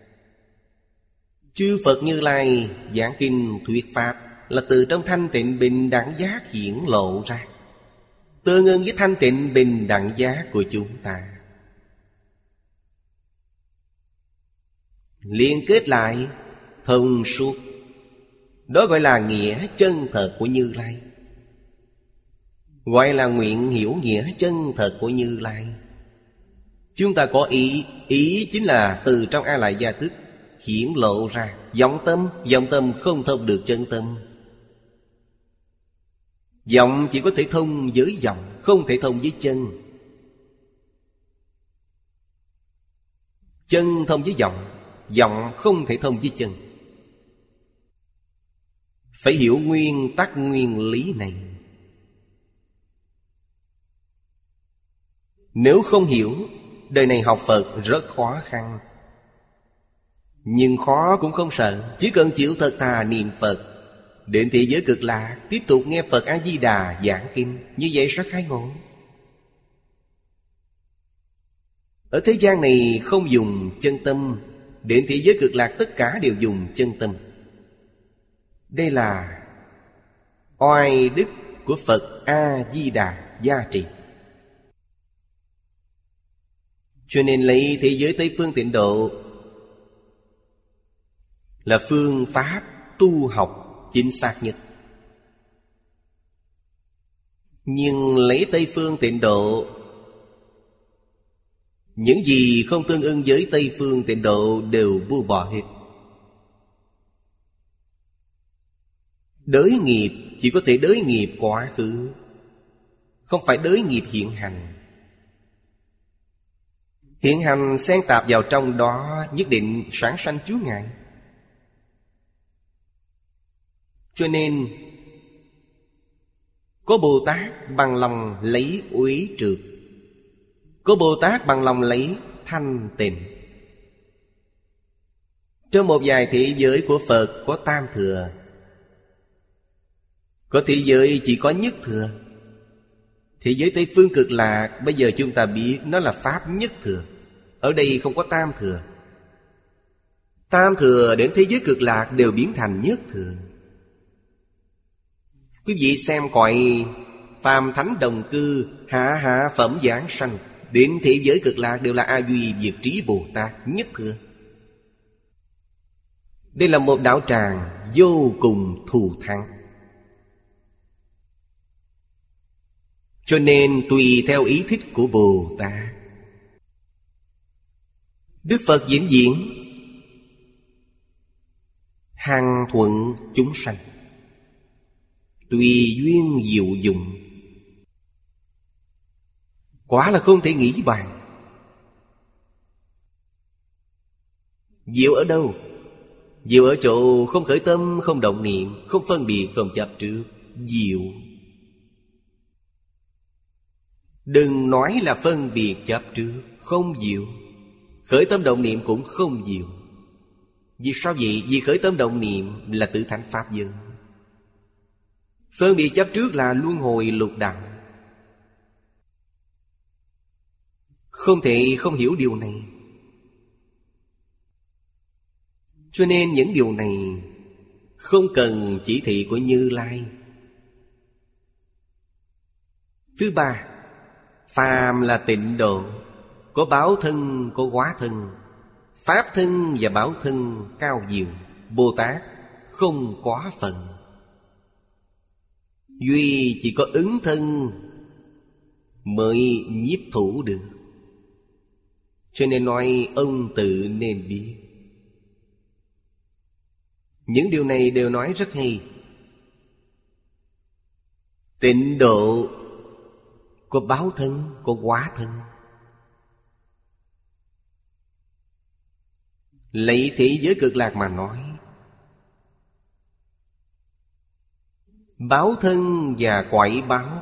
Chư Phật Như Lai giảng kinh thuyết Pháp là từ trong thanh tịnh bình đẳng giác hiển lộ ra, tương ứng với thanh tịnh bình đẳng giác của chúng ta, liên kết lại thông suốt. Đó gọi là nghĩa chân thật của Như Lai, gọi là nguyện hiểu nghĩa chân thật của Như Lai. Chúng ta có ý, ý chính là từ trong A Lại Gia Thức hiển lộ ra. Vọng tâm, vọng tâm không thông được chân tâm. Vọng chỉ có thể thông với vọng, không thể thông với chân. Chân thông với vọng, vọng không thể thông với chân. Phải hiểu nguyên tắc nguyên lý này. Nếu không hiểu, đời này học Phật rất khó khăn. Nhưng khó cũng không sợ, chỉ cần chịu thật thà niệm Phật, đến thế giới cực lạc, tiếp tục nghe Phật A-di-đà giảng kinh, như vậy sẽ khai ngộ. Ở thế gian này không dùng chân tâm, đến thế giới cực lạc tất cả đều dùng chân tâm. Đây là oai đức của Phật A-di-đà gia trì. Cho nên lấy thế giới Tây Phương Tịnh Độ là phương pháp tu học chính xác nhất. Nhưng lấy Tây Phương Tịnh Độ, những gì không tương ưng với Tây Phương Tịnh Độ đều buông bỏ hết. Đới nghiệp chỉ có thể đới nghiệp quá khứ, không phải đới nghiệp hiện hành. Hiện hành xen tạp vào trong đó, nhất định sản sanh chướng ngại. Cho nên có Bồ Tát bằng lòng lấy uế trượt, có Bồ Tát bằng lòng lấy thanh tịnh. Trong một vài thế giới của Phật có tam thừa, có thế giới chỉ có nhất thừa. Thế giới Tây Phương Cực Lạc bây giờ chúng ta biết nó là Pháp nhất thừa. Ở đây không có tam thừa. Tam thừa đến thế giới Cực Lạc đều biến thành nhất thừa. Quý vị xem cõi phàm thánh đồng cư, hạ hạ phẩm giảng sanh, đến thế giới Cực Lạc đều là A Duy Diệt Trí Bồ Tát nhất thừa. Đây là một đạo tràng vô cùng thù thắng. Cho nên tùy theo ý thích của Bồ Tát, Đức Phật diễn diễn hằng thuận chúng sanh, tùy duyên diệu dụng, quả là không thể nghĩ bàn. Diệu ở đâu? Diệu ở chỗ không khởi tâm, không động niệm, không phân biệt, không chấp trước. Diệu. Đừng nói là phân biệt chấp trước, không diệu. Khởi tâm động niệm cũng không diệu. Vì sao vậy? Vì khởi tâm động niệm là tự thành pháp giới. Phân biệt chấp trước là luân hồi lục đạo. Không thể không hiểu điều này. Cho nên những điều này không cần chỉ thị của Như Lai. Thứ ba, phàm là tịnh độ, có báo thân, có hóa thân. Pháp thân và báo thân cao diệu, Bồ Tát không quá phần. Duy chỉ có ứng thân mới nhiếp thủ được. Cho nên nói ông tự nên biết. Những điều này đều nói rất hay. Tịnh độ có báo thân, có hóa thân. Lấy thế giới Cực Lạc mà nói, báo thân và quậy báo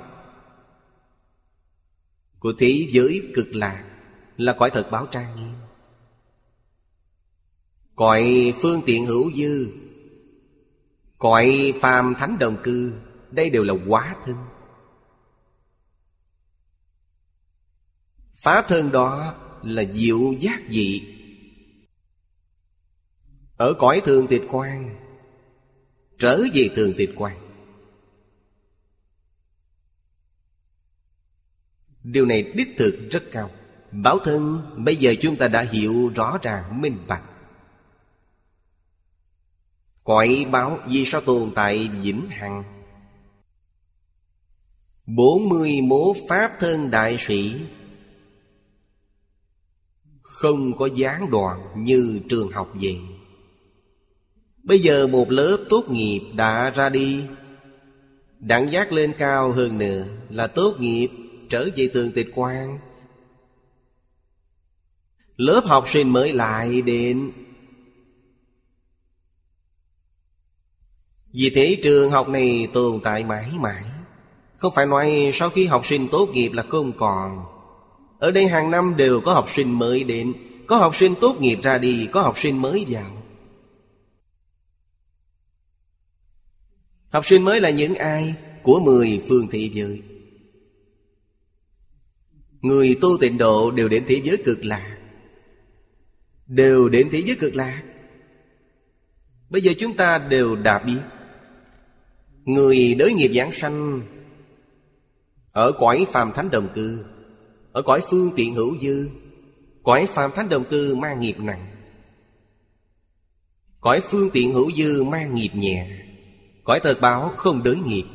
của thế giới Cực Lạc là cõi thật báo trang nghiêm. Cõi phương tiện hữu dư, cõi phàm thánh đồng cư, đây đều là hóa thân. Pháp thân đó là diệu giác dị. Ở cõi thường tịch quan trở về thường tịch quan. Điều này đích thực rất cao. Báo thân bây giờ chúng ta đã hiểu rõ ràng minh bạch. Cõi báo vì sao tồn tại vĩnh hằng? Bốn mươi mốt pháp thân đại sĩ không có gián đoạn như trường học vậy. Bây giờ một lớp tốt nghiệp đã ra đi, đẳng giác lên cao hơn nữa là tốt nghiệp trở về thường tịch quan. Lớp học sinh mới lại đến. Vì thế trường học này tồn tại mãi mãi. Không phải nói sau khi học sinh tốt nghiệp là không còn. Ở đây hàng năm đều có học sinh mới đến, có học sinh tốt nghiệp ra đi, có học sinh mới vào. Học sinh mới là những ai? Của mười phương thế giới. Người tu tịnh độ đều đến thế giới cực lạc, đều đến thế giới cực lạc. Bây giờ chúng ta đều đã biết, người đới nghiệp giảng sanh ở cõi phàm thánh đồng cư, ở cõi phương tiện hữu dư. Cõi phàm thánh đồng cư mang nghiệp nặng, cõi phương tiện hữu dư mang nghiệp nhẹ. Cõi thật báo không đới nghiệp.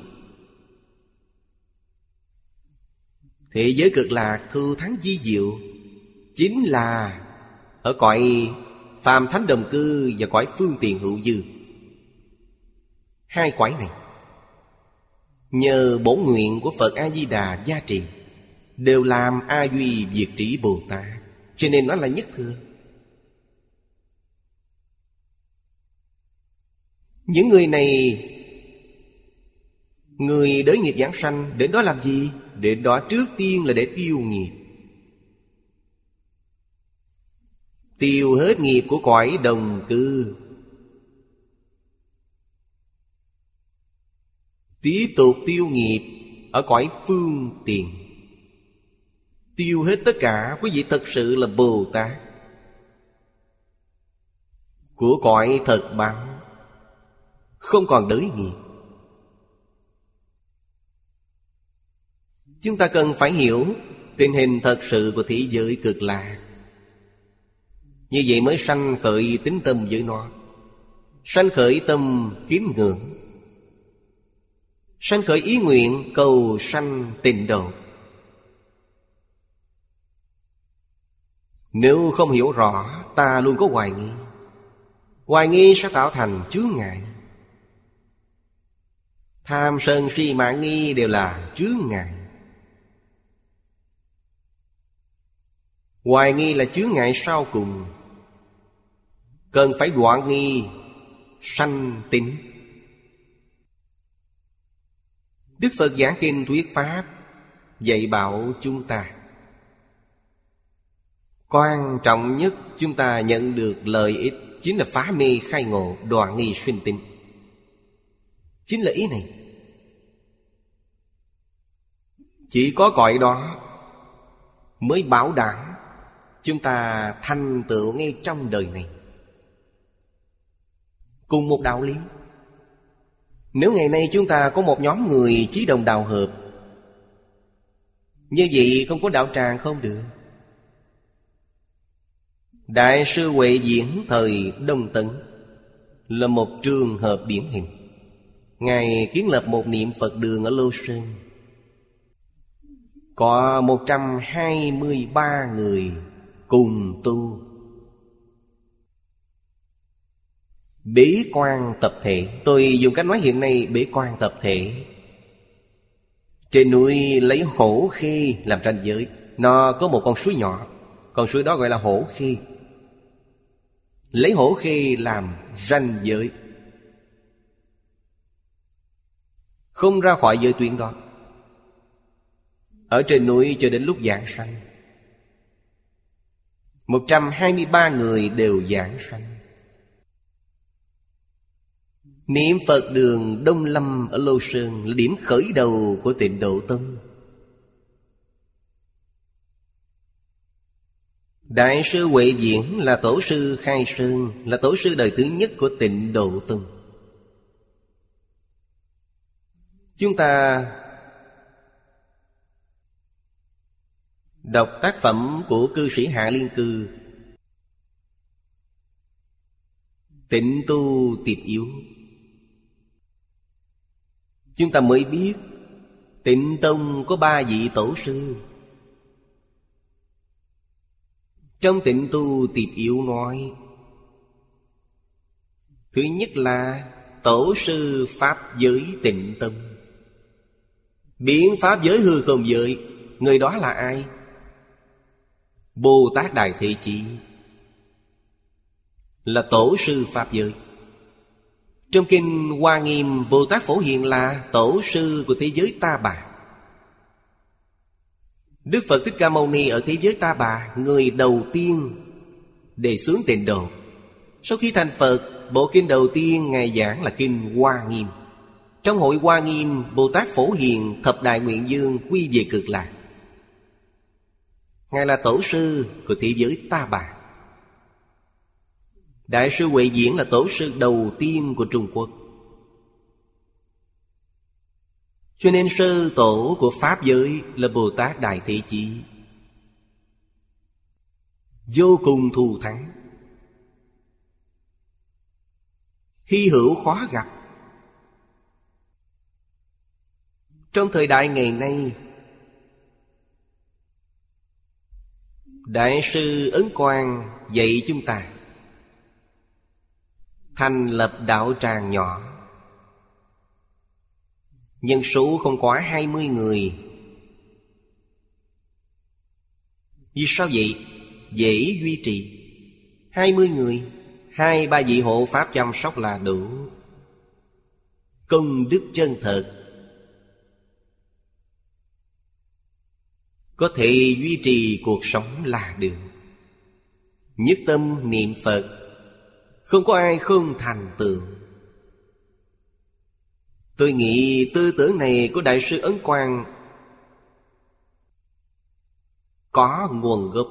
Thế giới cực lạc thư thắng di diệu chính là ở cõi phàm thánh đồng cư và cõi phương tiện hữu dư. Hai cõi này nhờ bổn nguyện của Phật A-di-đà gia trì, đều làm A Duy Diệt Trí Bồ Tát, cho nên nó là nhất thừa. Những người này, người đới nghiệp giảng sanh, đến đó làm gì? Đến đó trước tiên là để tiêu nghiệp. Tiêu hết nghiệp của cõi đồng cư, tiếp tục tiêu nghiệp ở cõi phương tiện. Tiêu hết tất cả, quý vị thật sự là Bồ Tát của cõi thật báo, không còn đới nghiệp. Chúng ta cần phải hiểu tình hình thật sự của thế giới cực lạc. Như vậy mới sanh khởi tín tâm với nó, sanh khởi tâm kính ngưỡng, sanh khởi ý nguyện cầu sanh tịnh độ. Nếu không hiểu rõ, ta luôn có hoài nghi. Hoài nghi sẽ tạo thành chướng ngại. Tham sân si mạn nghi đều là chướng ngại. Hoài nghi là chướng ngại sau cùng, cần phải đoạn nghi, sanh tín. Đức Phật giảng kinh thuyết pháp, dạy bảo chúng ta, quan trọng nhất chúng ta nhận được lợi ích chính là phá mê khai ngộ, đoạn nghi sinh tín. Chính là ý này. Chỉ có cõi đó mới bảo đảm chúng ta thành tựu ngay trong đời này. Cùng một đạo lý, nếu ngày nay chúng ta có một nhóm người chí đồng đạo hợp, như vậy không có đạo tràng không được. Đại sư Huệ Diễn thời Đông Tấn là một trường hợp điển hình. Ngài kiến lập một niệm Phật đường ở Lô Sơn, có một trăm hai mươi ba người cùng tu. Bế quan tập thể, tôi dùng cách nói hiện nay bế quan tập thể. Trên núi lấy Hổ Khê làm ranh giới. Nó có một con suối nhỏ, con suối đó gọi là Hổ Khê. Lấy Hổ Khê làm ranh giới, không ra khỏi giới tuyến đó. Ở trên núi cho đến lúc giảng sanh, một trăm hai mươi ba người đều giảng sanh. Niệm Phật đường Đông Lâm ở Lô Sơn là điểm khởi đầu của Tịnh Độ Tông. Đại sư Huệ Diễn là tổ sư khai sơn, là tổ sư đời thứ nhất của Tịnh Độ Tông. Chúng ta đọc tác phẩm của cư sĩ Hạ Liên Cư, Tịnh Tu Tiệp Yếu, chúng ta mới biết Tịnh Tông có ba vị tổ sư. Trong Tịnh Tu Tiệp Yếu nói, thứ nhất là tổ sư Pháp giới Tịnh Tông, biến Pháp giới hư không giới. Người đó là ai? Bồ Tát Đại Thế Chí là tổ sư Pháp giới. Trong kinh Hoa Nghiêm, Bồ Tát Phổ Hiền là tổ sư của thế giới Ta Bà. Đức Phật Thích Ca Mâu Ni ở thế giới Ta Bà, người đầu tiên đề xướng tịnh độ. Sau khi thành Phật, bộ kinh đầu tiên Ngài giảng là kinh Hoa Nghiêm. Trong hội Hoa Nghiêm, Bồ Tát Phổ Hiền thập đại nguyện dương quy về Cực Lạc. Ngài là tổ sư của thế giới Ta Bà. Đại sư Huệ Diễn là tổ sư đầu tiên của Trung Quốc. Cho nên sư tổ của Pháp giới là Bồ Tát Đại Thế Chí, vô cùng thù thắng, hy hữu khó gặp. Trong thời đại ngày nay, Đại sư Ấn Quang dạy chúng ta thành lập đạo tràng nhỏ, nhân số không quá hai mươi người. Vì sao vậy? Dễ duy trì. Hai mươi người, hai ba vị hộ pháp chăm sóc là đủ. Công đức chân thật, có thể duy trì cuộc sống là được. Nhất tâm niệm Phật, không có ai không thành tựu. Tôi nghĩ tư tưởng này của Đại sư Ấn Quang có nguồn gốc.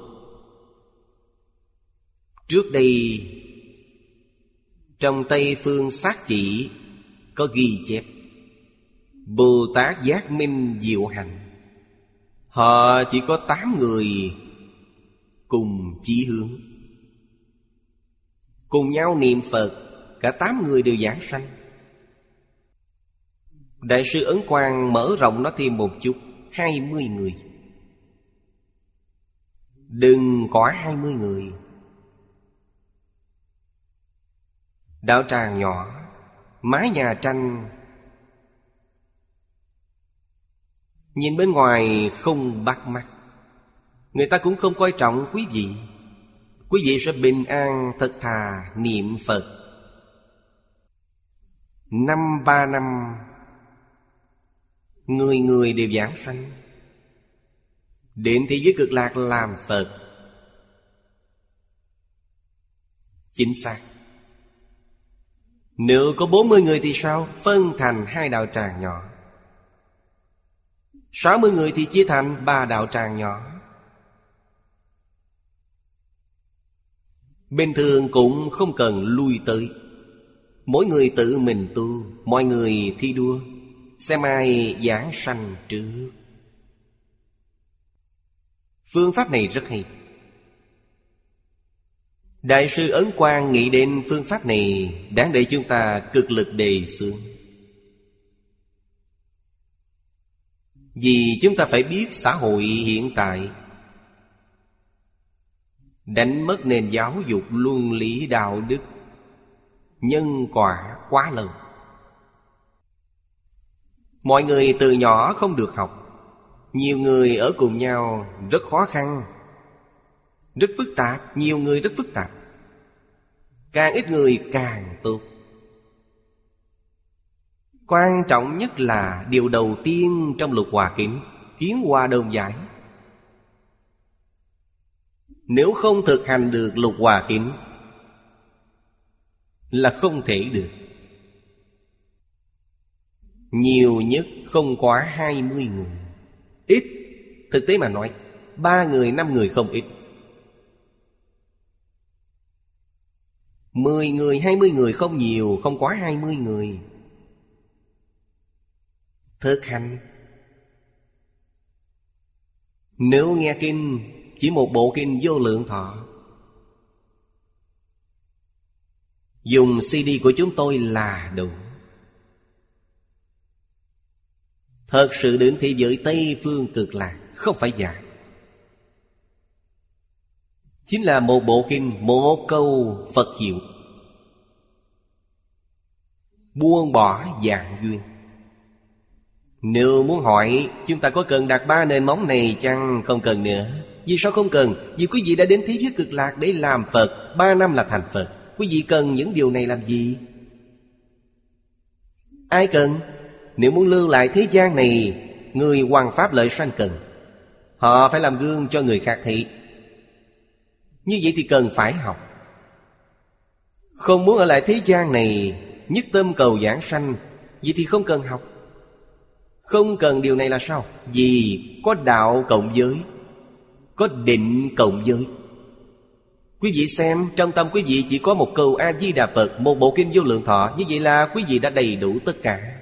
Trước đây trong Tây Phương Sát Chỉ có ghi chép Bồ Tát Giác Minh Diệu Hành. Họ chỉ có tám người cùng chí hướng, cùng nhau niệm Phật. Cả tám người đều giảng sanh. Đại sư Ấn Quang mở rộng nó thêm một chút, hai mươi người. Đừng có hai mươi người. Đạo tràng nhỏ, mái nhà tranh, nhìn bên ngoài không bắt mắt. Người ta cũng không coi trọng quý vị. Quý vị sẽ bình an thật thà niệm Phật. Năm ba năm, người người đều giảng sanh, đến thế giới Cực Lạc làm Phật. Chính xác. Nếu có bốn mươi người thì sao? Phân thành hai đạo tràng nhỏ. Sáu mươi người thì chia thành ba đạo tràng nhỏ. Bình thường cũng không cần lui tới, mỗi người tự mình tu, mọi người thi đua, xem ai giảng sanh trước. Phương pháp này rất hay. Đại sư Ấn Quang nghĩ đến phương pháp này, đáng để chúng ta cực lực đề xướng. Vì chúng ta phải biết xã hội hiện tại đánh mất nền giáo dục luân lý đạo đức, nhân quả quá lâu. Mọi người từ nhỏ không được học. Nhiều người ở cùng nhau rất khó khăn, rất phức tạp. Nhiều người rất phức tạp. Càng ít người càng tốt. Quan trọng nhất là điều đầu tiên trong Lục Hòa Kính, Kiến Hoa Đơn Giải. Nếu không thực hành được Lục Hòa Kính là không thể được. Nhiều nhất không quá hai mươi người. Ít, thực tế mà nói, ba người, năm người không ít. Mười người, hai mươi người không nhiều, không quá hai mươi người. Thực hành. Nếu nghe kinh, chỉ một bộ kinh Vô Lượng Thọ, dùng xê đê của chúng tôi là đủ. Thật sự đến thế giới Tây Phương Cực Lạc, không phải giả. Chính là một bộ kinh, một câu Phật hiệu. Buông bỏ dạng duyên. Nếu muốn hỏi chúng ta có cần đặt ba nền móng này chăng? Không cần nữa. Vì sao không cần? Vì quý vị đã đến thế giới cực lạc để làm Phật. Ba năm là thành Phật. Quý vị cần những điều này làm gì? Ai cần? Nếu muốn lưu lại thế gian này, người hoằng pháp lợi sanh cần. Họ phải làm gương cho người khác thấy. Như vậy thì cần phải học. Không muốn ở lại thế gian này, nhất tâm cầu giảng sanh, vậy thì không cần học. Không cần điều này là sao? Vì có đạo cộng giới, có định cộng giới. Quý vị xem, trong tâm quý vị chỉ có một câu A-di-đà Phật, một bộ kinh Vô Lượng Thọ. Như vậy là quý vị đã đầy đủ tất cả.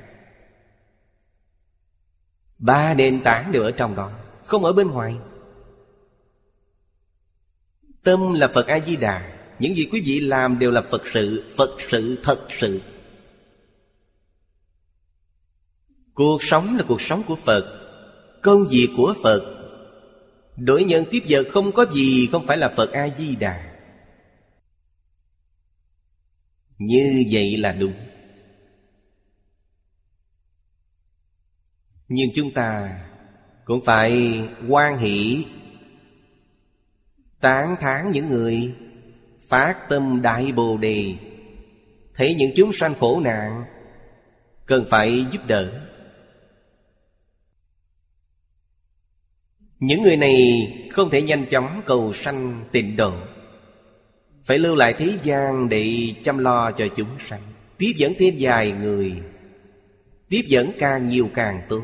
Ba nền tảng đều ở trong đó, không ở bên ngoài. Tâm là Phật A-di-đà. Những gì quý vị làm đều là Phật sự, Phật sự thật sự. Cuộc sống là cuộc sống của Phật, công việc của Phật. Đối nhân tiếp vật không có gì không phải là Phật A-di-đà. Như vậy là đúng. Nhưng chúng ta cũng phải hoan hỷ, tán thán những người phát tâm Đại Bồ Đề, thấy những chúng sanh khổ nạn, cần phải giúp đỡ. Những người này không thể nhanh chóng cầu sanh tịnh độ, phải lưu lại thế gian để chăm lo cho chúng sanh. Tiếp dẫn thêm vài người, tiếp dẫn càng nhiều càng tốt.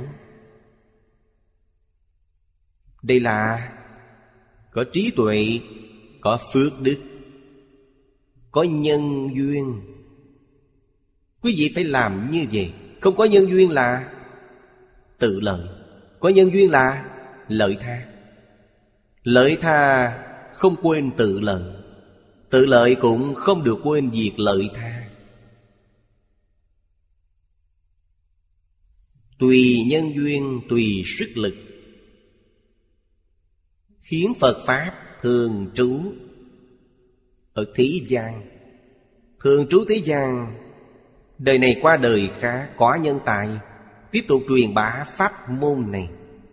Đây là có trí tuệ, có phước đức, có nhân duyên. Quý vị phải làm như vậy. Không có nhân duyên là tự lợi, có nhân duyên là lợi tha. Lợi tha không quên tự lợi, tự lợi cũng không được quên việc lợi tha. Tùy nhân duyên, tùy sức lực, khiến Phật Pháp thường trú ở thế gian. Thường trú thế gian, đời này qua đời khác, có nhân tài, tiếp tục truyền bá pháp môn này.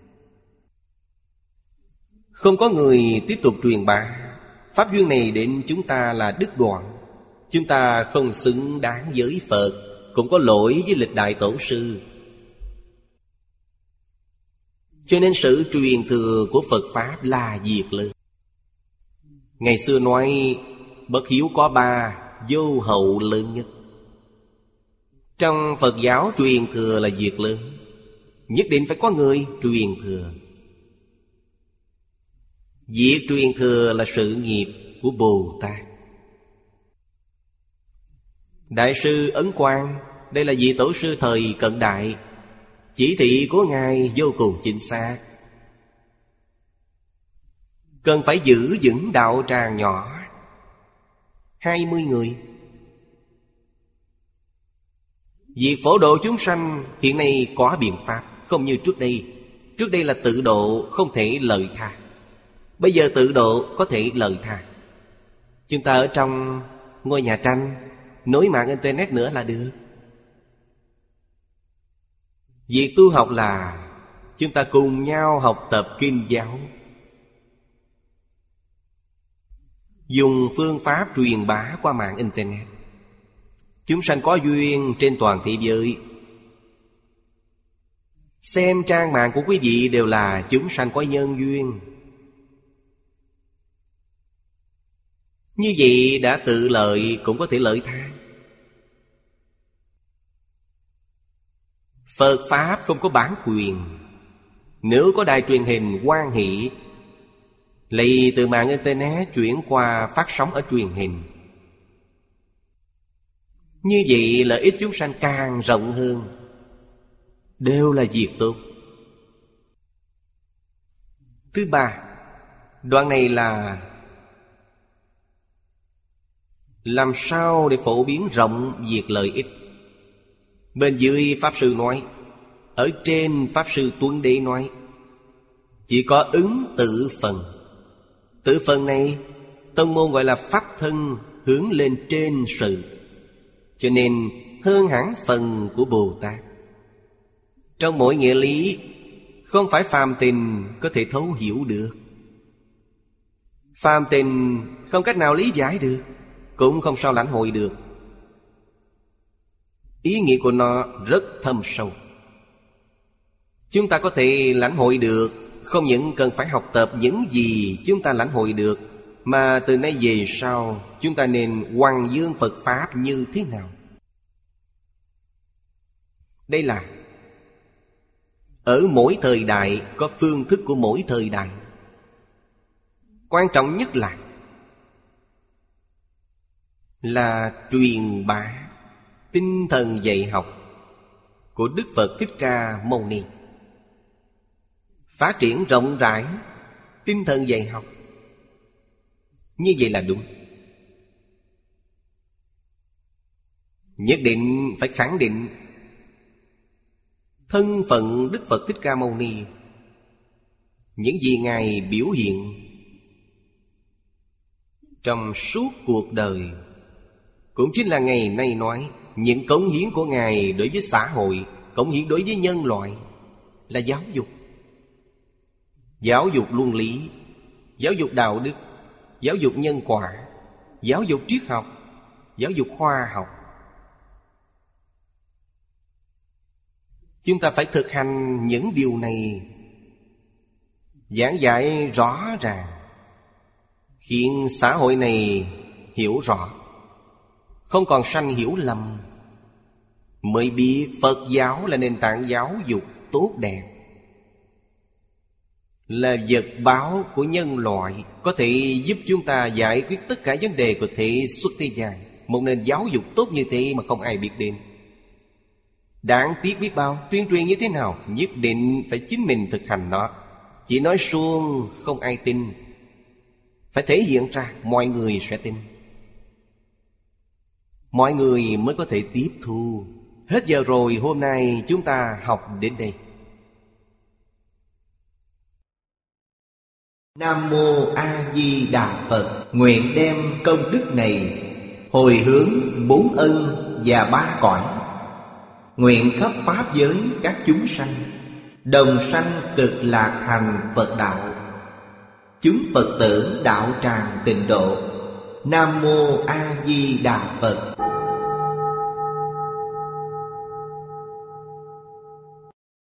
Không có người tiếp tục truyền bá pháp duyên này đến chúng ta là đứt đoạn. Chúng ta không xứng đáng với Phật, cũng có lỗi với lịch đại tổ sư. Cho nên sự truyền thừa của Phật Pháp là việc lớn. Ngày xưa nói bất hiếu có ba, vô hậu lớn nhất. Trong Phật giáo truyền thừa là việc lớn, nhất định phải có người truyền thừa. Việc truyền thừa là sự nghiệp của Bồ Tát. Đại sư Ấn Quang, đây là vị tổ sư thời cận đại, chỉ thị của Ngài vô cùng chính xác. Cần phải giữ vững đạo tràng nhỏ, hai mươi người. Việc phổ độ chúng sanh hiện nay có biện pháp, không như trước đây. Trước đây là tự độ, không thể lợi tha. Bây giờ tự độ có thể lợi tha. Chúng ta ở trong ngôi nhà tranh, nối mạng internet nữa là được. Việc tu học là chúng ta cùng nhau học tập kinh giáo, dùng phương pháp truyền bá qua mạng internet. Chúng sanh có duyên trên toàn thế giới, xem trang mạng của quý vị đều là chúng sanh có nhân duyên. Như vậy đã tự lợi cũng có thể lợi tha. Phật Pháp không có bản quyền. Nếu có đài truyền hình hoan hỷ, lấy từ mạng internet chuyển qua phát sóng ở truyền hình, như vậy lợi ích chúng sanh càng rộng hơn, đều là việc tốt. Thứ ba, đoạn này là làm sao để phổ biến rộng việc lợi ích. Bên dưới Pháp Sư nói, ở trên Pháp Sư Tuấn Đế nói, chỉ có ứng tự phần. Tự phần này tông môn gọi là pháp thân, hướng lên trên sự, cho nên hơn hẳn phần của Bồ Tát. Trong mỗi nghĩa lý, không phải phàm tình có thể thấu hiểu được. Phàm tình không cách nào lý giải được, cũng không sao lãnh hội được. Ý nghĩa của nó rất thâm sâu. Chúng ta có thể lãnh hội được, không những cần phải học tập những gì chúng ta lãnh hội được, mà từ nay về sau chúng ta nên hoằng dương Phật Pháp như thế nào. Đây là ở mỗi thời đại có phương thức của mỗi thời đại. Quan trọng nhất là Là truyền bá tinh thần dạy học của Đức Phật Thích Ca Mâu Ni. Phát triển rộng rãi tinh thần dạy học. Như vậy là đúng. Nhất định phải khẳng định thân phận Đức Phật Thích Ca Mâu Ni. Những gì Ngài biểu hiện trong suốt cuộc đời, cũng chính là ngày nay nói những cống hiến của Ngài đối với xã hội, cống hiến đối với nhân loại là giáo dục. Giáo dục luân lý, giáo dục đạo đức, giáo dục nhân quả, giáo dục triết học, giáo dục khoa học. Chúng ta phải thực hành những điều này, giảng dạy rõ ràng, khiến xã hội này hiểu rõ, không còn sanh hiểu lầm, mới biết Phật giáo là nền tảng giáo dục tốt đẹp, là vật báo của nhân loại, có thể giúp chúng ta giải quyết tất cả vấn đề của thế xuất thế gian. Một nền giáo dục tốt như thế mà không ai biết đến. Đáng tiếc biết bao. Tuyên truyền như thế nào? Nhất định phải chính mình thực hành nó. Chỉ nói suông không ai tin, phải thể hiện ra mọi người sẽ tin, mọi người mới có thể tiếp thu. Hết giờ rồi, hôm nay chúng ta học đến đây. Nam Mô A Di Đà Phật. Nguyện đem công đức này hồi hướng bốn ân và ba cõi. Nguyện khắp pháp giới các chúng sanh đồng sanh cực lạc thành Phật đạo. Chúng Phật tử đạo tràng tịnh độ. Nam Mô A Di Đà Phật.